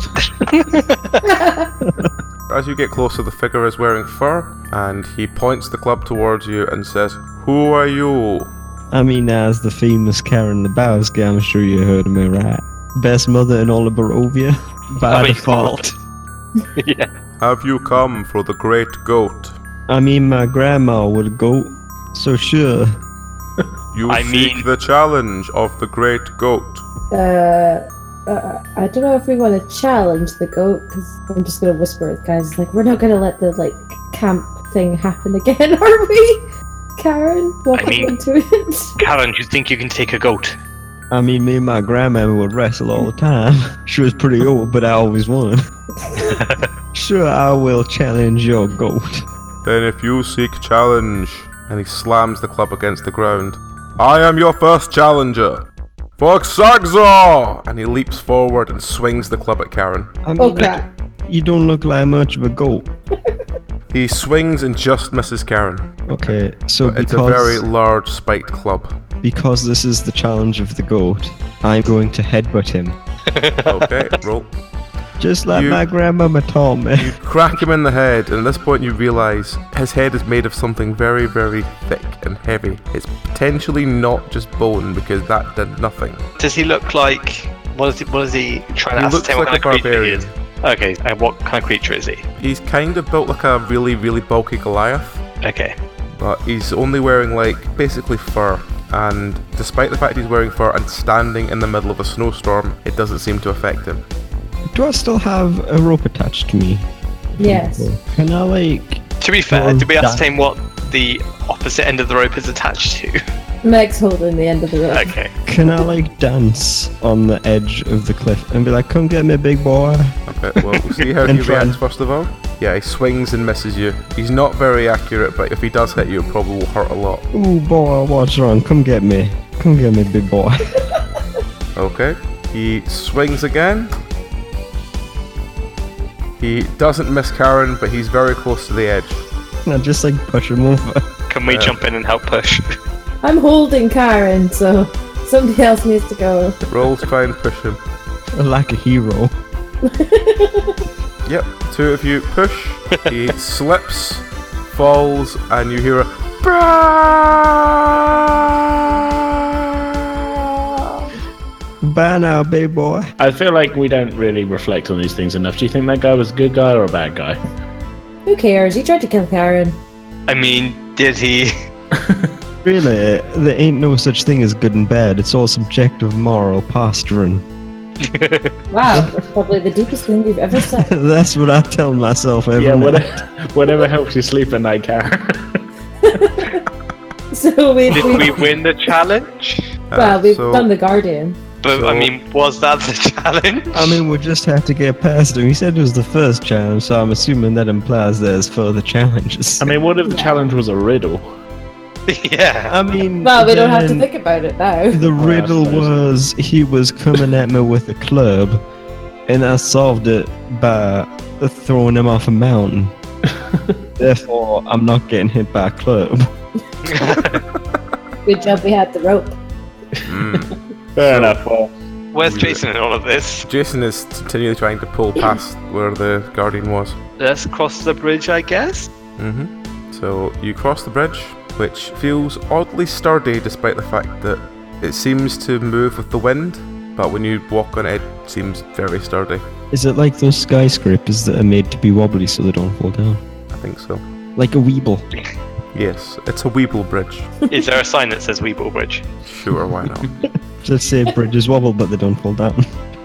As you get closer, the figure is wearing fur, and he points the club towards you and says, "Who are you?" I mean, as the famous Karen Lebowski, I'm sure you heard of me, right? Best mother in all of Barovia, by I mean, default. Yeah. Have you come for the great goat? I mean, my grandma would a goat, so sure. You I seek mean- the challenge of the great goat. I don't know if we want to challenge the goat, because I'm just going to whisper it, guys. Like, we're not going to let the, camp thing happen again, are we? Karen, walking mean- into it. Karen, do you think you can take a goat? I mean, me and my grandma would wrestle all the time. She was pretty old, but I always won. Sure, I will challenge your goat. Then if you seek challenge, and he slams the club against the ground, I am your first challenger, Foxagzor! And he leaps forward and swings the club at Karen. I mean, Oh, crap. you don't look like much of a goat. He swings and just misses Karen. Okay, so It's a very large spiked club. because this is the challenge of the goat, I'm going to headbutt him. Okay, roll. Just like You- my grandmama taught me. You crack him in the head, and at this point you realise his head is made of something very, very thick and heavy. It's potentially not just bone, because that did nothing. Does he look like... What is he trying to He looks ascertain what like a kind of creature he barbarian. is? Okay, and what kind of creature is he? He's kind of built like a really, really bulky Goliath, Okay. but he's only wearing basically fur. And despite the fact he's wearing fur and standing in the middle of a snowstorm, it doesn't seem to affect him. Do I still have a rope attached to me? Yes. Can I, To be fair, Well did we done. ascertain what the opposite end of the rope is attached to? Meg's holding the end of the rope. Okay. can I, dance on the edge of the cliff and be like, come get me, big boy? Okay, well, we'll see how And he try and- reacts first of all. Yeah, he swings and misses you. He's not very accurate, but if he does hit you, it probably will hurt a lot. Ooh, boy, what's wrong? Come get me. Come get me, big boy. Okay, he swings again. He doesn't miss Karen, but he's very close to the edge. I just, push him over. Can we jump in and help push? I'm holding Karen, so somebody else needs to go. Roll to try and push him. Like a hero. Yep, two of you push. He slips, falls, and you hear a "Brah!" Bye now, big boy. I feel like we don't really reflect on these things enough. Do you think that guy was a good guy or a bad guy? Who cares? He tried to kill Karen. I mean, did he? Really, there ain't no such thing as good and bad. It's all subjective moral posturing. Wow, that's probably the deepest thing you've ever said. That's what I tell myself every Yeah, night. whatever helps you sleep at night, Karen. So Did we win the challenge? well, we've so- done the Guardian. But I mean, was that the challenge? I mean, we just have to get past him. He said it was the first challenge, so I'm assuming that implies there's further challenges. I mean, what if the challenge was a riddle? yeah. I mean, Well, we don't have to then think about it now. The riddle suppose. was he was coming at me with a club, and I solved it by throwing him off a mountain. Therefore, I'm not getting hit by a club. Good job we had the rope. Fair enough. Well, Where's Jason in all of this? Jason is continually trying to pull past where the Guardian was. Let's cross the bridge, I guess. So you cross the bridge, which feels oddly sturdy despite the fact that it seems to move with the wind, but when you walk on it, it seems very sturdy. Is it like those skyscrapers that are made to be wobbly so they don't fall down? I think so. Like a Weeble. Yes, it's a Weeble bridge. Is there a sign that says Weeble Bridge? Sure, why not? Let's say bridges wobble but they don't fall down.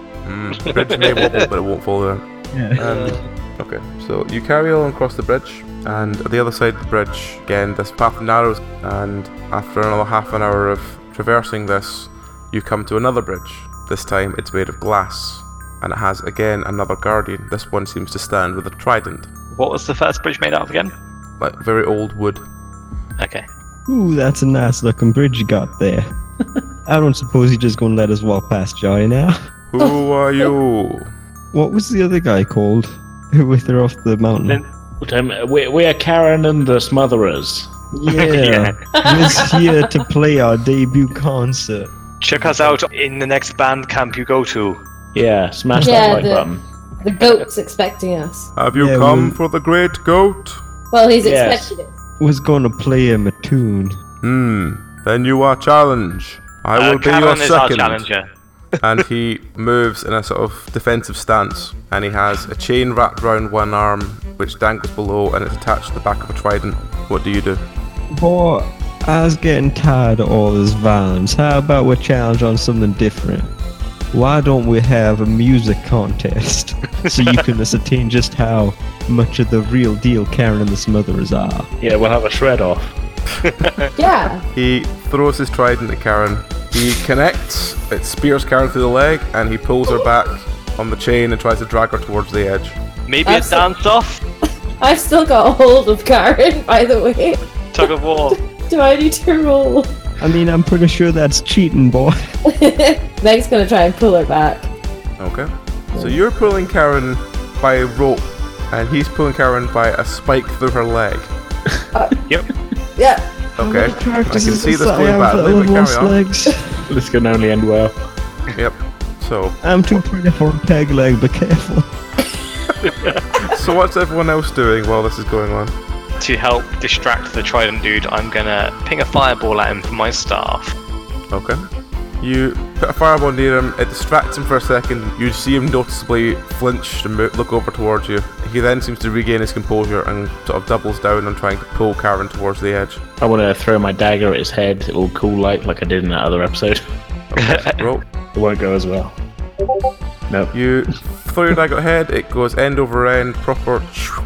Bridge may wobble, but it won't fall down. Yeah. Okay, so you carry on across the bridge, and at the other side of the bridge, again, this path narrows, and after another half an hour of traversing this, you come to another bridge. This time it's made of glass, and it has again another Guardian. This one seems to stand with a trident, What was the first bridge made out of again? like very old wood. Okay. Ooh, that's a nice looking bridge you got there. I don't suppose you're just gonna let us walk past Johnny now? Who are you? What was the other guy called? Who with her off the mountain? we are Karen and the Smotherers. Yeah. We're here to play our debut concert. Check us out in the next band camp you go to. Yeah, smash Yeah, that like the- button. The goat's expecting us. Have you Yeah, come we- for the great goat? Well, he's Yes. expecting us. Was gonna play him a tune. Then you are challenged. I will be Karen your is our second. challenger. And he moves in a sort of defensive stance, and he has a chain wrapped around one arm, which dangles below, and it's attached to the back of a trident. What do you do? Boy, I was getting tired of all this violence. How about we challenge on something different? Why don't we have a music contest so you can ascertain just how much of the real deal Karen and the Smotherers are? Yeah, we'll have a shred off. Yeah. He throws his trident at Karen. He connects, it spears Karen through the leg, and he pulls her back on the chain and tries to drag her towards the edge. Maybe a dance off? I've still got a hold of Karen, by the way. Tug of war. Do I need to roll? I mean, I'm pretty sure that's cheating, boy. Meg's gonna try and pull her back. Okay. So you're pulling Karen by a rope, and he's pulling Karen by a spike through her leg. Yep. Yeah. Okay. I can see this going badly, but carry on. legs. This can only end well. Yep. So I'm too pretty for a peg leg, be careful. So what's everyone else doing while this is going on? To help distract the trident dude, I'm gonna ping a fireball at him from my staff. Okay. You put a fireball near him, it distracts him for a second, you see him noticeably flinch and look over towards you. He then seems to regain his composure and sort of doubles down on trying to pull Karen towards the edge. I want to throw my dagger at his head, all cool like I did in that other episode. Roll. It won't go as well. Nope. You throw your dagger ahead, it goes end over end, proper,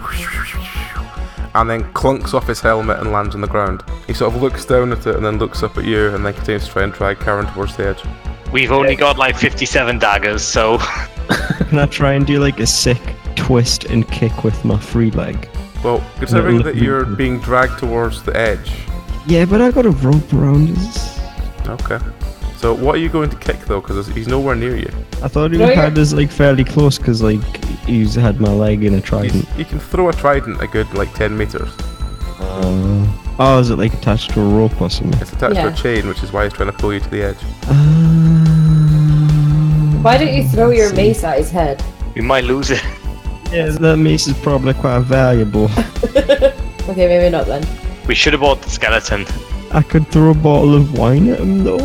and then clunks off his helmet and lands on the ground. He sort of looks down at it and then looks up at you and then continues to try and drag Karen towards the edge. We've only got like 57 daggers, so Can I try and do like a sick twist and kick with my free leg? Well, considering look that really you're good. being dragged towards the edge. Yeah, but I got a rope around us. Okay. So what are you going to kick though? Because he's nowhere near you. I thought he No, you're- had us like fairly close because like he's had my leg in a trident. You can throw a trident a good like 10 meters. Oh, is it like attached to a rope or something? It's attached Yeah. to a chain, which is why he's trying to pull you to the edge. Why don't you throw your mace at his head? we might lose it. Yeah, that mace is probably quite valuable. Okay, maybe not then. We should have bought the skeleton. I could throw a bottle of wine at him though.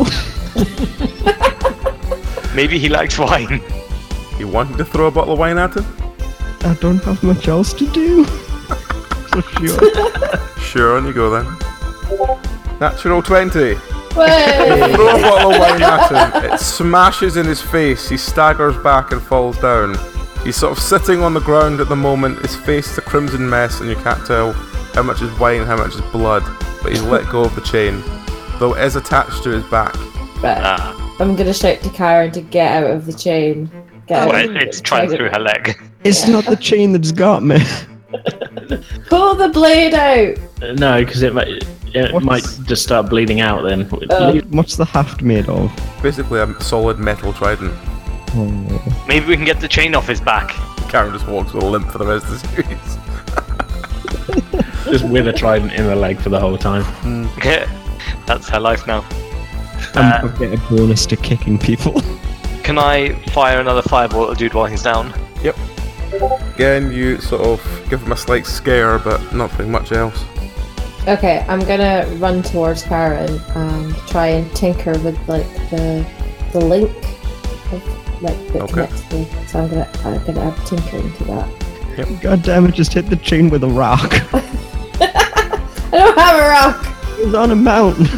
Maybe he likes wine. You wanted to throw a bottle of wine at him? I don't have much else to do. So sure. Sure, on you go then. Natural 20. Way! Throw a bottle of wine at him. It smashes in his face. He staggers back and falls down. He's sort of sitting on the ground at the moment. His face is a crimson mess, and you can't tell how much is wine and how much is blood. But he's let go of the chain, though it is attached to his back. Right. Ah, I'm gonna shout to Karen to get out of the chain. Get out well, of it's trying through her leg. It's not the chain that's got me. Pull the blade out! No, because it What's- might just start bleeding out then. What's the haft made of? Basically, a solid metal trident. Oh. Maybe we can get the chain off his back. Karen just walks with a limp for the rest of the series. Just with a trident in the leg for the whole time. That's her life now. I'll get a bonus to kicking people. Can I fire another fireball at the dude while he's down? Yep. Again, you sort of give him a slight scare, but nothing much else. Okay, I'm gonna run towards Karen and try and tinker with like the link of, like that Okay. connects me. So I'm gonna add tinkering to that. God damn it, just hit the chain with a rock. I don't have a rock. It was on a mountain.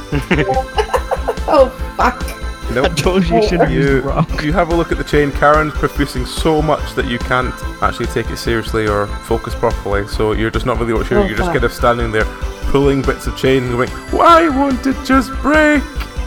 Oh fuck. I Nope. told you you should use You, a rock. you have a look at the chain. Karen's profusing so much that you can't actually take it seriously or focus properly. So you're just not really sure. Oh, You're just fuck. kind of standing there, pulling bits of chain and going, "Why won't it just break?"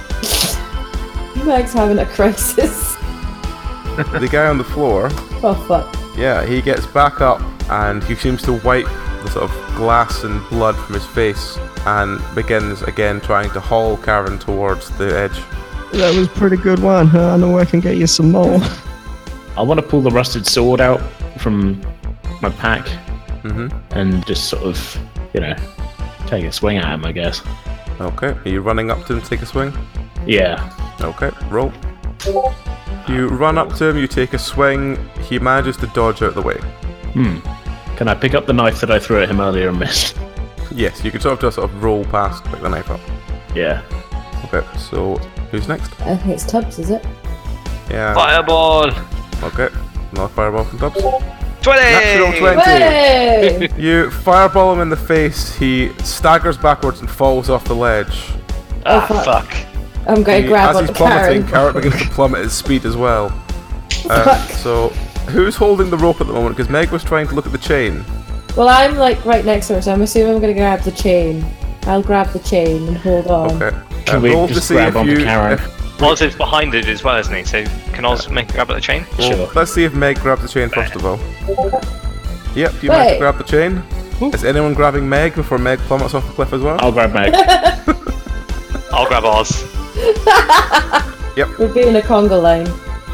Meg's having a crisis. The guy on the floor, Oh fuck. yeah, he gets back up and he seems to wipe the sort of glass and blood from his face and begins again trying to haul Karen towards the edge. That was a pretty good one, huh? I know I can get you some more. I want to pull the rusted sword out from my pack and just sort of, take a swing at him, I guess. Okay, are you running up to him to take a swing? Yeah. Okay, roll. You run up to him, you take a swing, he manages to dodge out of the way. Can I pick up the knife that I threw at him earlier and missed? Yes, you can sort of just roll past, pick the knife up. Yeah. Okay, so who's next? I think it's Tubbs, is it? Yeah. Fireball! Okay, another fireball from Tubbs. 20! Natural 20! Hey! You fireball him in the face, he staggers backwards and falls off the ledge. Ah, Oh, fuck. fuck. I'm going to grab As onto he's plummeting, Karen. Carrot begins to plummet his speed as well. Fuck. So, who's holding the rope at the moment? Because Meg was trying to look at the chain. Well, I'm like right next to her, so I'm assuming I'm going to grab the chain. I'll grab the chain and hold on. Okay. Can we roll to just see grab if onto you. Karen? Oz is behind it as well, isn't he? So can Oz make a grab at the chain? Sure. Let's see if Meg grabs the chain first of all. Yep, you managed to Wait. grab the chain. Is anyone grabbing Meg before Meg plummets off the cliff as well? I'll grab Meg. I'll grab Oz. We're being a conga line.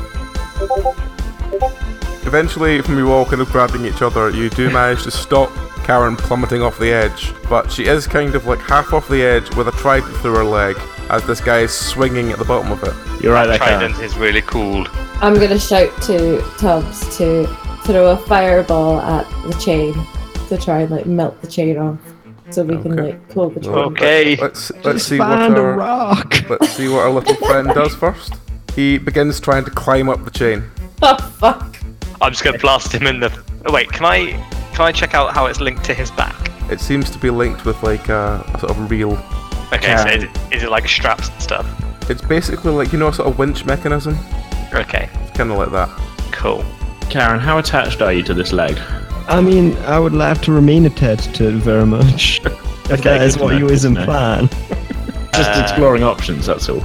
Eventually, from you all kind of grabbing each other, you do manage to stop Karen plummeting off the edge, but she is kind of like half off the edge with a trident through her leg as this guy is swinging at the bottom of it. You're right there, Karen. Trident is really cool. I'm going to shout to Tubbs to throw a fireball at the chain to try and like melt the chain off so we can Okay. like pull the chain. Okay. Let's Just see what find a our rock. let's see what our little friend does first. He begins trying to climb up the chain. Oh fuck. I'm just gonna blast him in the. Oh, wait, can I check out how it's linked to his back? It seems to be linked with like a sort of reel. Okay, so is it like straps and stuff? It's basically like, a sort of winch mechanism. Okay, It's kind of like that. cool. Karen, how attached are you to this leg? I mean, I would like to remain attached to it very much. If Okay, that is good what to you know, is good to know. implying. Just exploring options, that's all.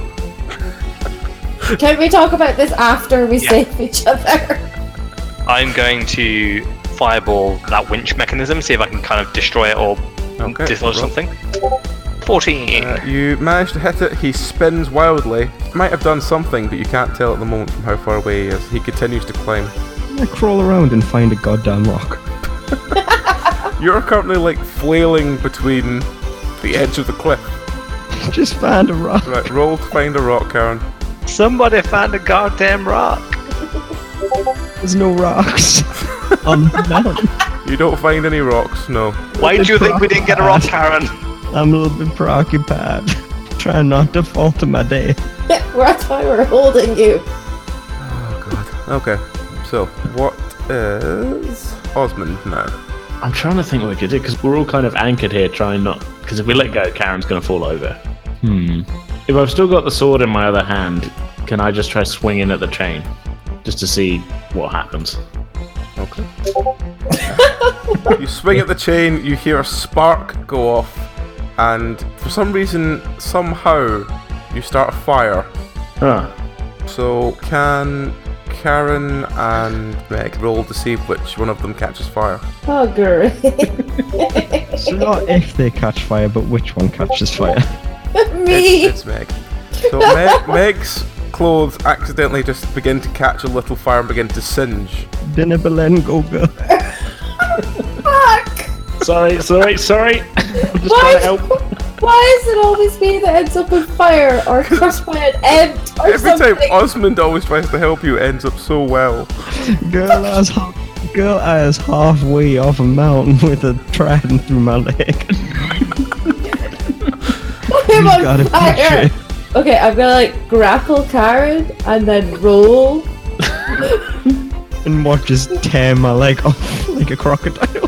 Can we talk about this after we Yeah. save each other? I'm going to fireball that winch mechanism, see if I can kind of destroy it or Okay, dislodge roll. something. 14. You manage to hit it. He spins wildly. Might have done something, but you can't tell at the moment from how far away he is. He continues to climb. I crawl around and find a goddamn rock. You're currently like flailing between the edge of the cliff. Just find a rock. Right, roll to find a rock, Karen. Somebody found a goddamn rock. There's no rocks. On the mountain. You don't find any rocks, no. Why do you think we didn't get a rock, Karen? I'm a little bit preoccupied. Trying not to fall to my day. That's why we're holding you. Oh god. Okay, so what is Osmond now? I'm trying to think what we could do, because we're all kind of anchored here, trying not... Because if we let go, Karen's going to fall over. If I've still got the sword in my other hand, can I just try swinging at the chain? Just to see what happens. Okay. You swing at the chain, you hear a spark go off, and for some reason, somehow, you start a fire. Huh. So can Karen and Meg roll to see which one of them catches fire? Oh, great. So not if they catch fire, but which one catches fire. Me. It's Meg. So Meg's clothes accidentally just begin to catch a little fire and begin to singe. Dinner Belen go girl. Fuck! Sorry. I'm just trying to help. Why is it always me that ends up on fire or crushed by an ant or Every something? time Osmond always tries to help you, it ends up so well. Girl ass halfway off a mountain with a trident through my leg. I'm on gotta fire! picture it. Okay, I'm gonna like grapple Karen and then roll. And watch just tear my leg off like a crocodile.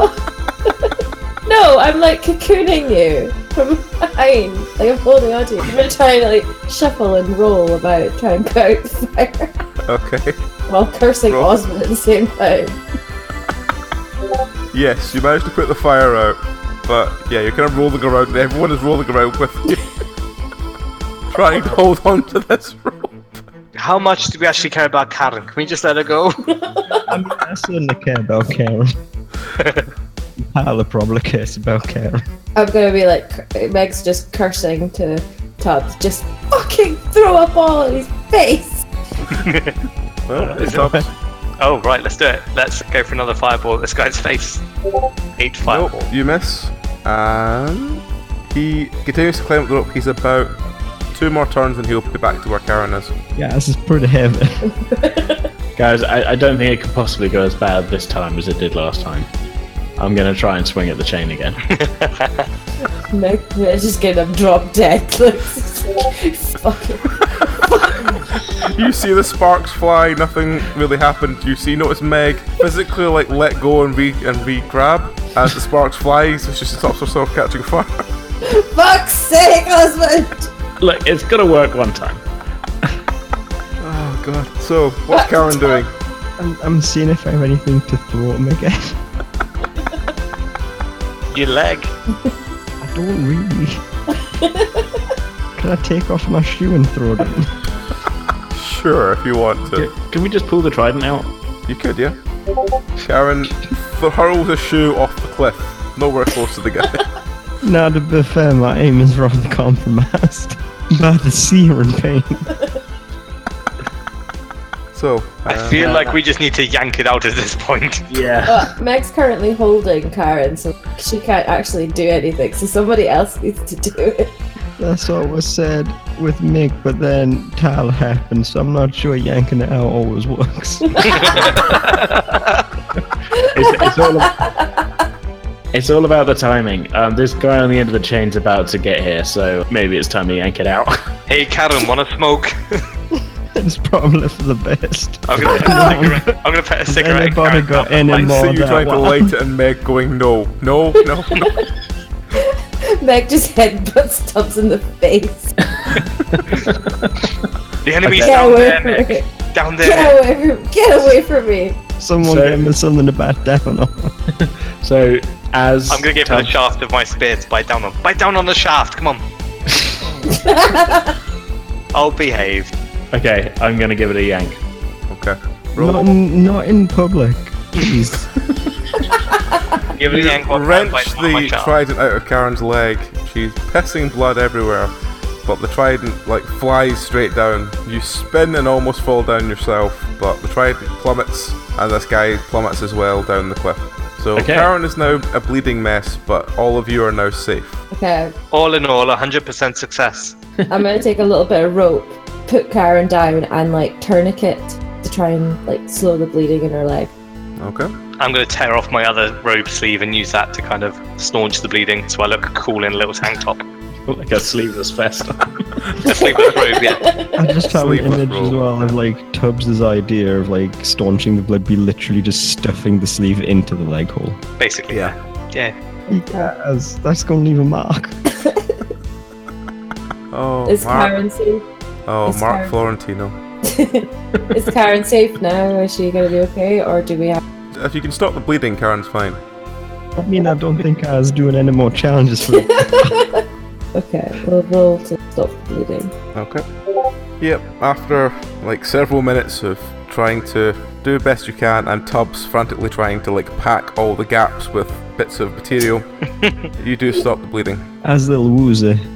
No, I'm like cocooning you from behind. Like I'm holding on to you. I'm gonna try and like shuffle and roll about, try and put out the fire Okay. while cursing Roll. Osmond at the same time. Yes, you managed to put the fire out, but yeah, you're kind of rolling around and everyone is rolling around with you. Trying to hold on to this rope. How much do we actually care about Karen? Can we just let her go? I mean, I certainly care about Karen. Tyler probably cares about Karen. I'm gonna be like, Meg's just cursing to Tubbs, just fucking throw a ball in his face! Well, Is it's it- up. Oh, right, let's do it. Let's go for another fireball at this guy's face. 8 fireball. Nope, you miss. And he continues to climb up the rope. He's about 2 more turns and he'll be back to where Karen is. Yeah, this is pretty heavy. Guys, I don't think it could possibly go as bad this time as it did last time. I'm gonna try and swing at the chain again. Meg's just getting him drop dead. Like, fucking. You see the sparks fly, nothing really happened. Notice Meg physically like let go and re-grab as the sparks fly, so she stops herself catching fire. Fuck's sake, Osmond! Look, it's gonna work one time. Oh god. So, what's Karen doing? I'm seeing if I have anything to throw at him again. Your leg. I don't really. Can I take off my shoe and throw it at him? Sure, if you want to. Can we just pull the trident out? You could, yeah. Karen hurls a shoe off the cliff, nowhere close to the guy. Now, to be fair, my aim is rather compromised by the searing pain. So, I feel like we just need to yank it out at this point. Yeah. Meg's currently holding Karen, so she can't actually do anything, so somebody else needs to do it. That's what was said with Mick, but then Tyler happened, so I'm not sure yanking it out always works. It's all about the timing. This guy on the end of the chain's about to get here, so maybe it's time to yank it out. Hey, Karen, wanna smoke? It's probably for the best. I'm gonna put a cigarette in Anybody Karen's got mouth. any I more see you that trying to one? light it and Meg going, no. Meg just headbutts Tubbs in the face. The enemy's Get down away there, from Nick. me. Down Get there. away from me. Someone So- gave me something about Stefano. So, as I'm gonna give her the shaft of my spear to bite down on. Bite down on the shaft, come on. I'll behave. Okay, I'm gonna give it a yank. Okay. Roll. Not in public, please. Give it a You yank one wrench bite down on my the shaft. trident out of Karen's leg. She's pissing blood everywhere, but the trident flies straight down. You spin and almost fall down yourself, but the trident plummets, and this guy plummets as well down the cliff. So Okay. Karen is now a bleeding mess, but all of you are now safe. Okay, All in all, 100% success. I'm gonna take a little bit of rope, put Karen down, and tourniquet to try and slow the bleeding in her leg. Okay. I'm gonna tear off my other robe sleeve and use that to kind of staunch the bleeding so I look cool in a little tank top. Like a sleeveless vest. A sleeveless robe, yeah. I just have an Sleeveless image as robe. well of Tubbs' idea of staunching the blood be literally just stuffing the sleeve into the leg hole. Basically, yeah. Yeah. That's gonna leave a mark. Oh, Is Mark. Karen safe? Oh, is Mark Karen- Florentino. Is Karen safe now? Is she gonna be okay, or do we have? If you can stop the bleeding, Karen's fine. I mean, I don't think I was doing any more challenges for it. Okay, we'll roll to stop the bleeding. Okay. Yep, after several minutes of trying to do the best you can and Tubbs frantically trying to pack all the gaps with bits of material, you do stop the bleeding. As little Woozer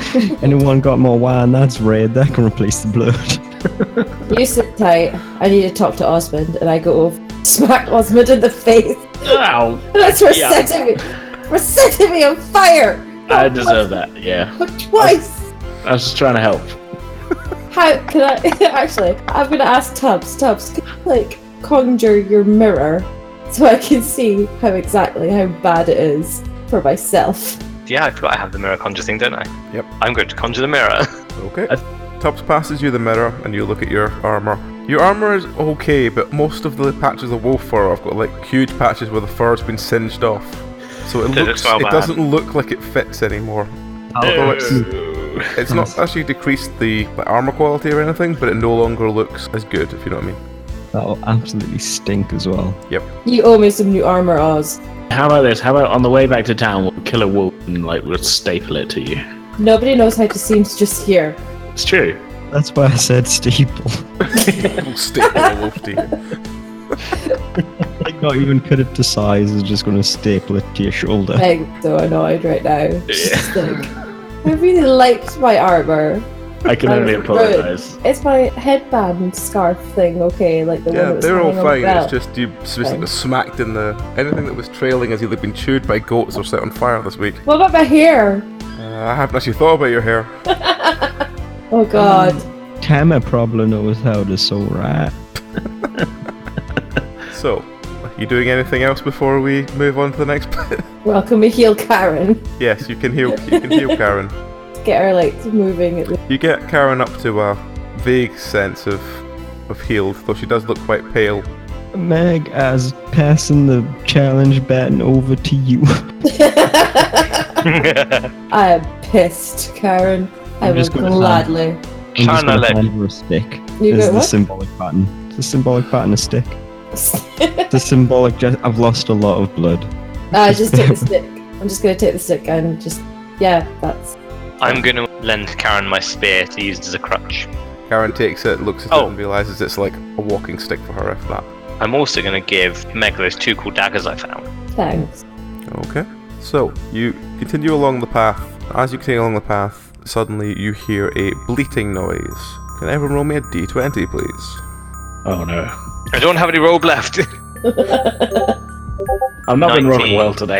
Anyone got more wine? That's red. That can replace the blood. You sit tight. I need to talk to Osmond, and I go over, smack Osmond in the face. Ow! That's for setting me on fire. I deserve that, yeah. Twice. I was just trying to help. How can I? Actually, I'm gonna ask Tubbs. Tubbs, can you like conjure your mirror so I can see how bad it is for myself? Yeah, I forgot I have the mirror conjure thing, don't I? Yep. I'm going to conjure the mirror. Okay. Tubbs passes you the mirror and you look at your armour. Your armour is okay, but most of the patches of wolf fur have got like huge patches where the fur's been singed off. So it doesn't look like it fits anymore. Although it's not actually decreased the armour quality or anything, but it no longer looks as good, if you know what I mean. That'll absolutely stink as well. Yep. You owe me some new armor, Oz. How about this? How about on the way back to town, we'll kill a wolf and we'll staple it to you. Nobody knows how to seamstress here. It's true. That's why I said staple. We'll staple a wolf to you. Like, not even cut it to size, is just going to staple it to your shoulder. I'm so annoyed right now. It's just like, I really liked my armor. I can only apologise. It's my headband scarf thing, okay? Like the one that was they're all hanging on the fine. belt. It's just you specifically got smacked in the... Anything that was trailing has either been chewed by goats or set on fire this week. What about my hair? I haven't actually thought about your hair. Oh god. Tama probably knows how to sew right. So, are you doing anything else before we move on to the next bit? Well, can we heal Karen? Yes, you can heal Karen. Get her like moving. You get Karen up to a vague sense of healed, though she does look quite pale. Meg, as passing the challenge baton over to you. I am pissed, Karen. I I'm will just gonna gladly. I'm just going to hand her a stick. You It's got the what? symbolic button. It's a symbolic button, a stick. It's a symbolic. I've lost a lot of blood. Just take the stick. I'm just gonna take the stick and just that's. I'm going to lend Karen my spear to use as a crutch. Karen takes it, looks at it, and realizes it's like a walking stick for her, if that. I'm also going to give Meg those 2 cool daggers I found. Thanks. Okay. So, you continue along the path. As you continue along the path, suddenly you hear a bleating noise. Can everyone roll me a d20, please? Oh no. I don't have any robe left. I've not been 19. rolling well today.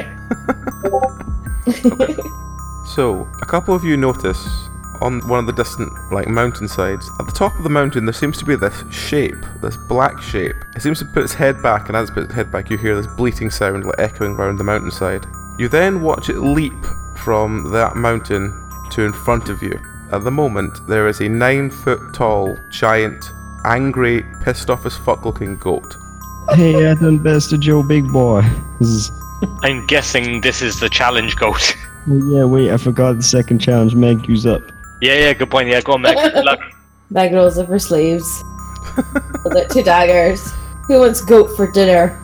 So, a couple of you notice on one of the distant, mountainsides, at the top of the mountain there seems to be this shape, this black shape. It seems to put its head back, and as it puts its head back you hear this bleating sound echoing around the mountainside. You then watch it leap from that mountain to in front of you. At the moment, there is a 9-foot tall, giant, angry, pissed off as fuck looking goat. Hey, I done bested your big boy. I'm guessing this is the challenge goat. Oh, yeah, wait, I forgot the second challenge. Meg, use up. Yeah, good point. Yeah, go on, Meg. Good luck. Meg rolls up her sleeves. Pulls out 2 daggers. Who wants goat for dinner?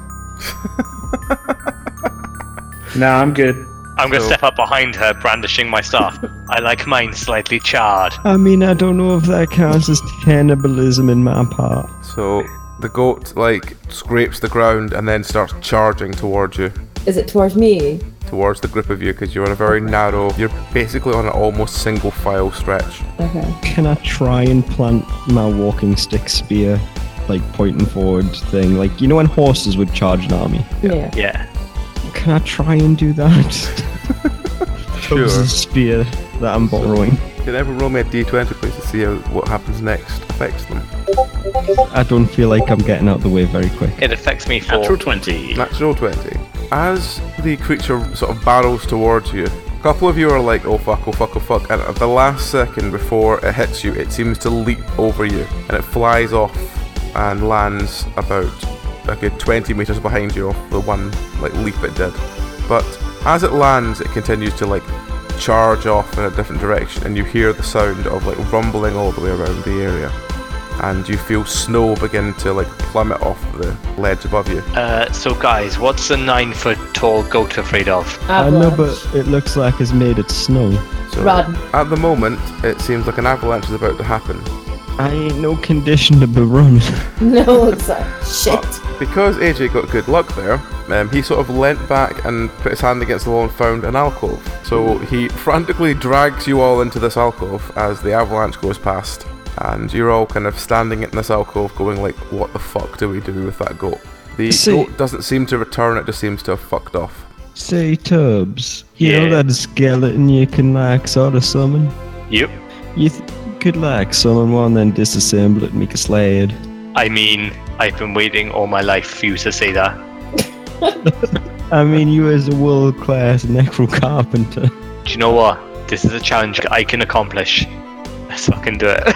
No, I'm good. I'm going to step up behind her, brandishing my staff. I like mine slightly charred. I mean, I don't know if that counts as cannibalism in my part. So, the goat, scrapes the ground and then starts charging towards you. Is it towards me? Towards the group of you, because you're on a very narrow... You're basically on an almost single file stretch. Okay. Can I try and plant my walking stick spear, pointing forward thing? You know when horses would charge an army? Yeah. Yeah. Can I try and do that? Sure. Choose a spear that I'm borrowing. Can everyone roll me a d20 please to see how what happens next affects them? I don't feel like I'm getting out the way very quick. It affects me for... Natural 20. Natural 20. As the creature sort of barrels towards you, a couple of you are like, oh fuck, and at the last second before it hits you, it seems to leap over you, and it flies off and lands about a good 20 meters behind you off the one leap it did. But as it lands, it continues to charge off in a different direction, and you hear the sound of rumbling all the way around the area, and you feel snow begin to plummet off the ledge above you. So guys, what's a 9-foot tall goat afraid of? I know, but it looks like it's made of snow. So Run. at the moment, it seems like an avalanche is about to happen. I ain't no condition to be run. No, it's shit. But because AJ got good luck there, he sort of leant back and put his hand against the wall and found an alcove. So he frantically drags you all into this alcove as the avalanche goes past, and you're all kind of standing in this alcove going like, what the fuck do we do with that goat? The goat doesn't seem to return, it just seems to have fucked off. Say, Tubbs, you know Yeah. that skeleton you can like sort of summon? Yep. You could like summon one, then disassemble it and make a sled. I mean, I've been waiting all my life for you to say that. I mean, you as a world-class necro carpenter. Do you know what? This is a challenge I can accomplish. Let's fucking do it.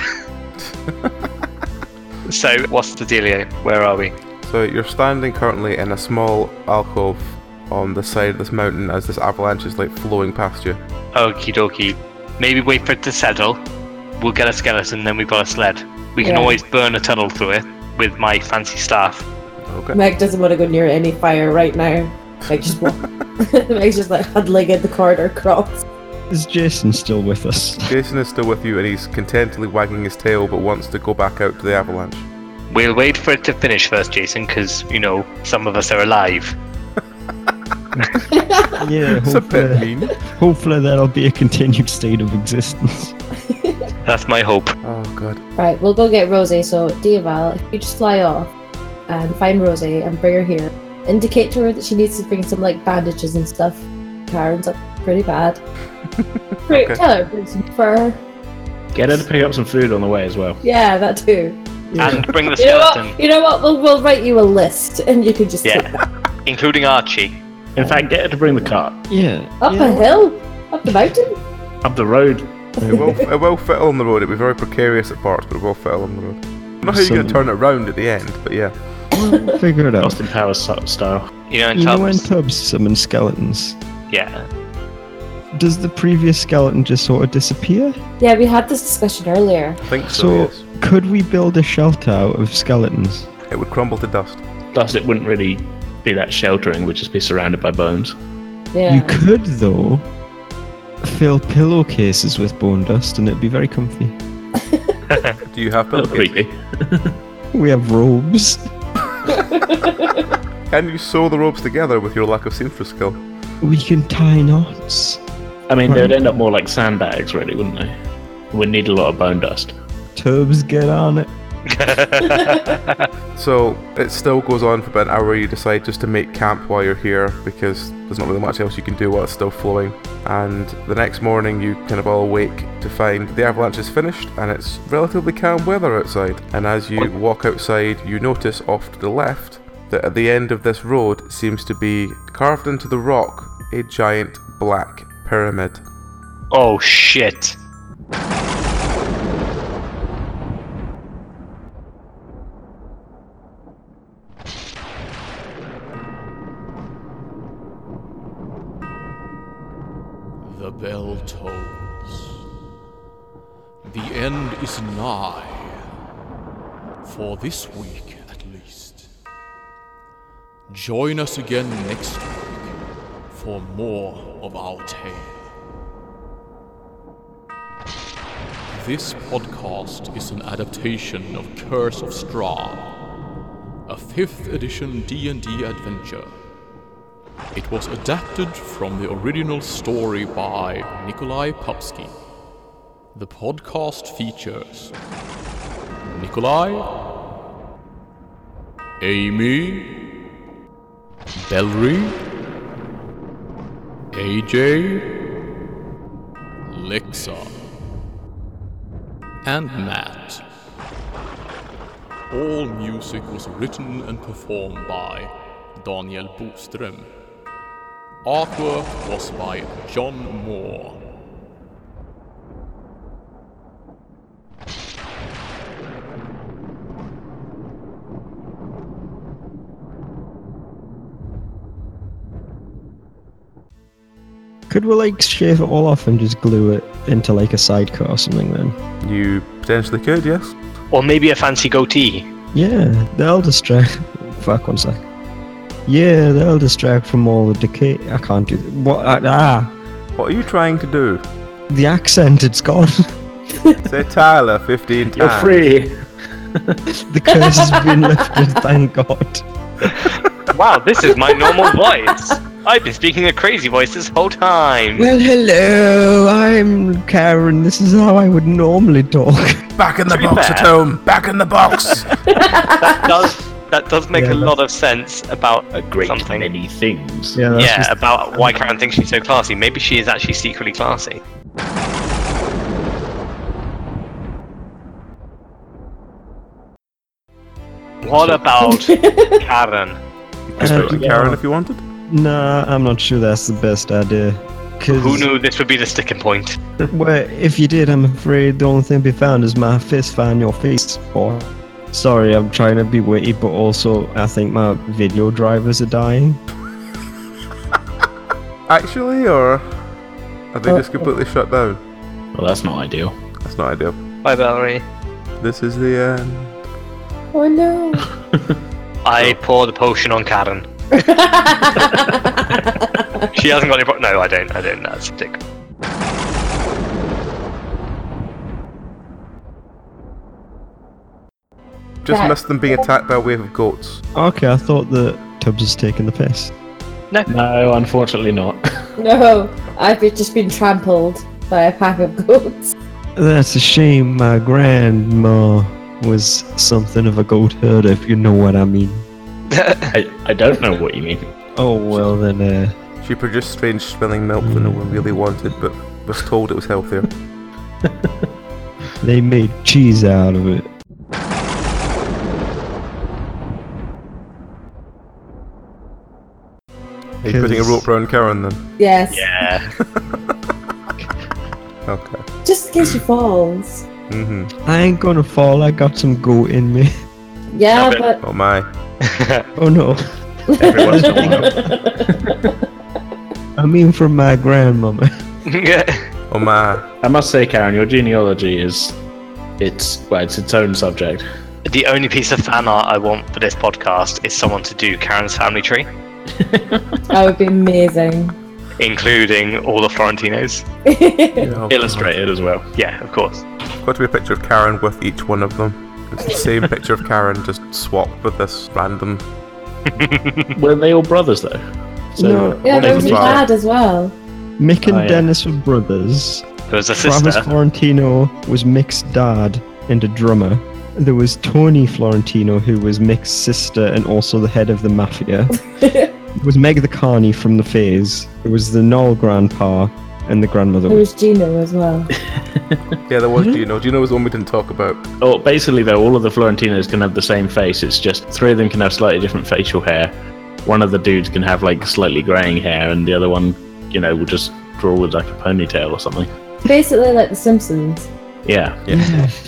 So, what's the dealio? Where are we? So you're standing currently in a small alcove on the side of this mountain as this avalanche is like flowing past you. Okie dokie. Maybe wait for it to settle. We'll get a skeleton, then we've got a sled. We can Yeah. always burn a tunnel through it with my fancy staff. Okay. Meg doesn't want to go near any fire right now. Meg just Meg's just like huddling in the corner, cross. Is Jason still with us? Jason is still with you and he's contentedly wagging his tail but wants to go back out to the avalanche. We'll wait for it to finish first, Jason, because, you know, some of us are alive. Yeah, It's a bit mean. hopefully that'll be a continued state of existence. That's my hope. Oh god. Right, we'll go get Rosie. So, Diaval, if you just fly off and find Rosie and bring her here, indicate to her that she needs to bring some like bandages and stuff. Karen's up pretty bad. Okay. Tell her bring some fur. Get her to pick up some food on the way as well. Yeah, that too. And bring the You know skeleton, what? You know what? We'll write you a list, and you can just take that. yeah, including Archie. In fact, get her to bring the cart Yeah. Up a hill, up the mountain. up the road. It will fit on the road. It'll be very precarious at parts, but it will fit on the road. I don't know how you're going to turn it around at the end, but yeah. Figure it out. Austin Powers style. You know, in You know when Tubbs. Tubbs summons skeletons, Yeah. does the previous skeleton just sort of disappear? Yeah, we had this discussion earlier. I think so, So, yes. could we build a shelter out of skeletons? It would crumble to dust. Thus, it wouldn't really be that sheltering. We'd just be surrounded by bones. Yeah. You could, though, fill pillowcases with bone dust and it'd be very comfy. Do you have A little pillowcases? creepy. We have robes. Can you sew the ropes together with your lack of seamstress skill? We can tie knots. I mean, they'd end up more like sandbags, really, wouldn't they? We'd need a lot of bone dust. Tubbs, get on it. So it still goes on for about an hour. You decide just to make camp while you're here because there's not really much else you can do while it's still flowing. And the next morning you kind of all awake to find the avalanche is finished and it's relatively calm weather outside. And as you walk outside, you notice off to the left that at the end of this road seems to be carved into the rock a giant black pyramid. Oh shit. The bell tolls. The end is nigh. For this week, at least. Join us again next week for more of our tale. This podcast is an adaptation of Curse of Strahd, a 5th edition D&D adventure. It was adapted from the original story by Nikolai Popsky. The podcast features Nikolai, Amy, Belry, AJ, Lexa, and Matt. All music was written and performed by Daniel Boström. Artwork was by John Moore. Could we like shave it all off and just glue it into like a sidecar or something then? You potentially could, yes? Or maybe a fancy goatee. Yeah, they'll distract. Fuck, one sec. Yeah, they'll distract from all the decay. I can't do that. What? What are you trying to do? The accent, it's gone. Say Tyler 15 times. You're free! The curse has been lifted, thank God. Wow, this is my normal voice. I've been speaking a crazy voice this whole time. Well, hello, I'm Karen. This is how I would normally talk. Back in the To be box fair- at home. Back in the box. That does make Yeah, a lot of sense about A great something. many things. Yeah, that's Yeah, just- about why Karen thinks she's so classy. Maybe she is actually secretly classy. What about Karen? Spoke to yeah. Karen if you wanted. Nah, I'm not sure that's the best idea. 'Cause, Who knew this would be the sticking point? well, if you did, I'm afraid the only thing to be found is my fist find your face. Or, sorry, I'm trying to be witty, but also I think my video drivers are dying. Actually, or are they just completely shut down? Well, that's not ideal. That's not ideal. Bye, Valerie. This is the end. Oh no. I pour the potion on Karen. She hasn't got any. No, I don't. That's dick. Just Right. missed them being attacked by a wave of goats. Okay, I thought that Tubbs was taking the piss. No, unfortunately not. No, I've just been trampled by a pack of goats. That's a shame. My grandma was something of a goat herder, if you know what I mean. I don't know what you mean. Oh, well then, She produced strange smelling milk that no one really wanted, but was told it was healthier. they made cheese out of it. Are you putting a rope around Karen then? Yes. Yeah. Okay. Just in case she falls. I ain't gonna fall, I got some goat in me. Yeah, Okay. but Oh my. Oh no. Everyone's not. I mean from my grandmama. Oh my. I must say, Karen, your genealogy is it's its own subject. The only piece of fan art I want for this podcast is someone to do Karen's family tree, that would be amazing. including all the Florentinos. Oh, Illustrated as well. Yeah, of course. got to be a picture of Karen with each one of them. It's the same picture of Karen, just swapped with this random. Were they all brothers though? So No. Yeah, One there of was them a as well. dad as well. Mick and Oh, yeah. Dennis were brothers. There was a Travis sister. Florentino was Mick's dad and a drummer. There was Tony Florentino, who was Mick's sister and also the head of the mafia. There was Meg the Carney from the Phase. There was the Noel grandpa and the grandmother. There was Gino as well. Yeah, there was Gino. Gino was the one we didn't talk about. Oh, basically though, all of the Florentinos can have the same face. It's just three of them can have slightly different facial hair. One of the dudes can have like slightly graying hair, and the other one, will just draw with like a ponytail or something. Basically like The Simpsons. Yeah. Yeah.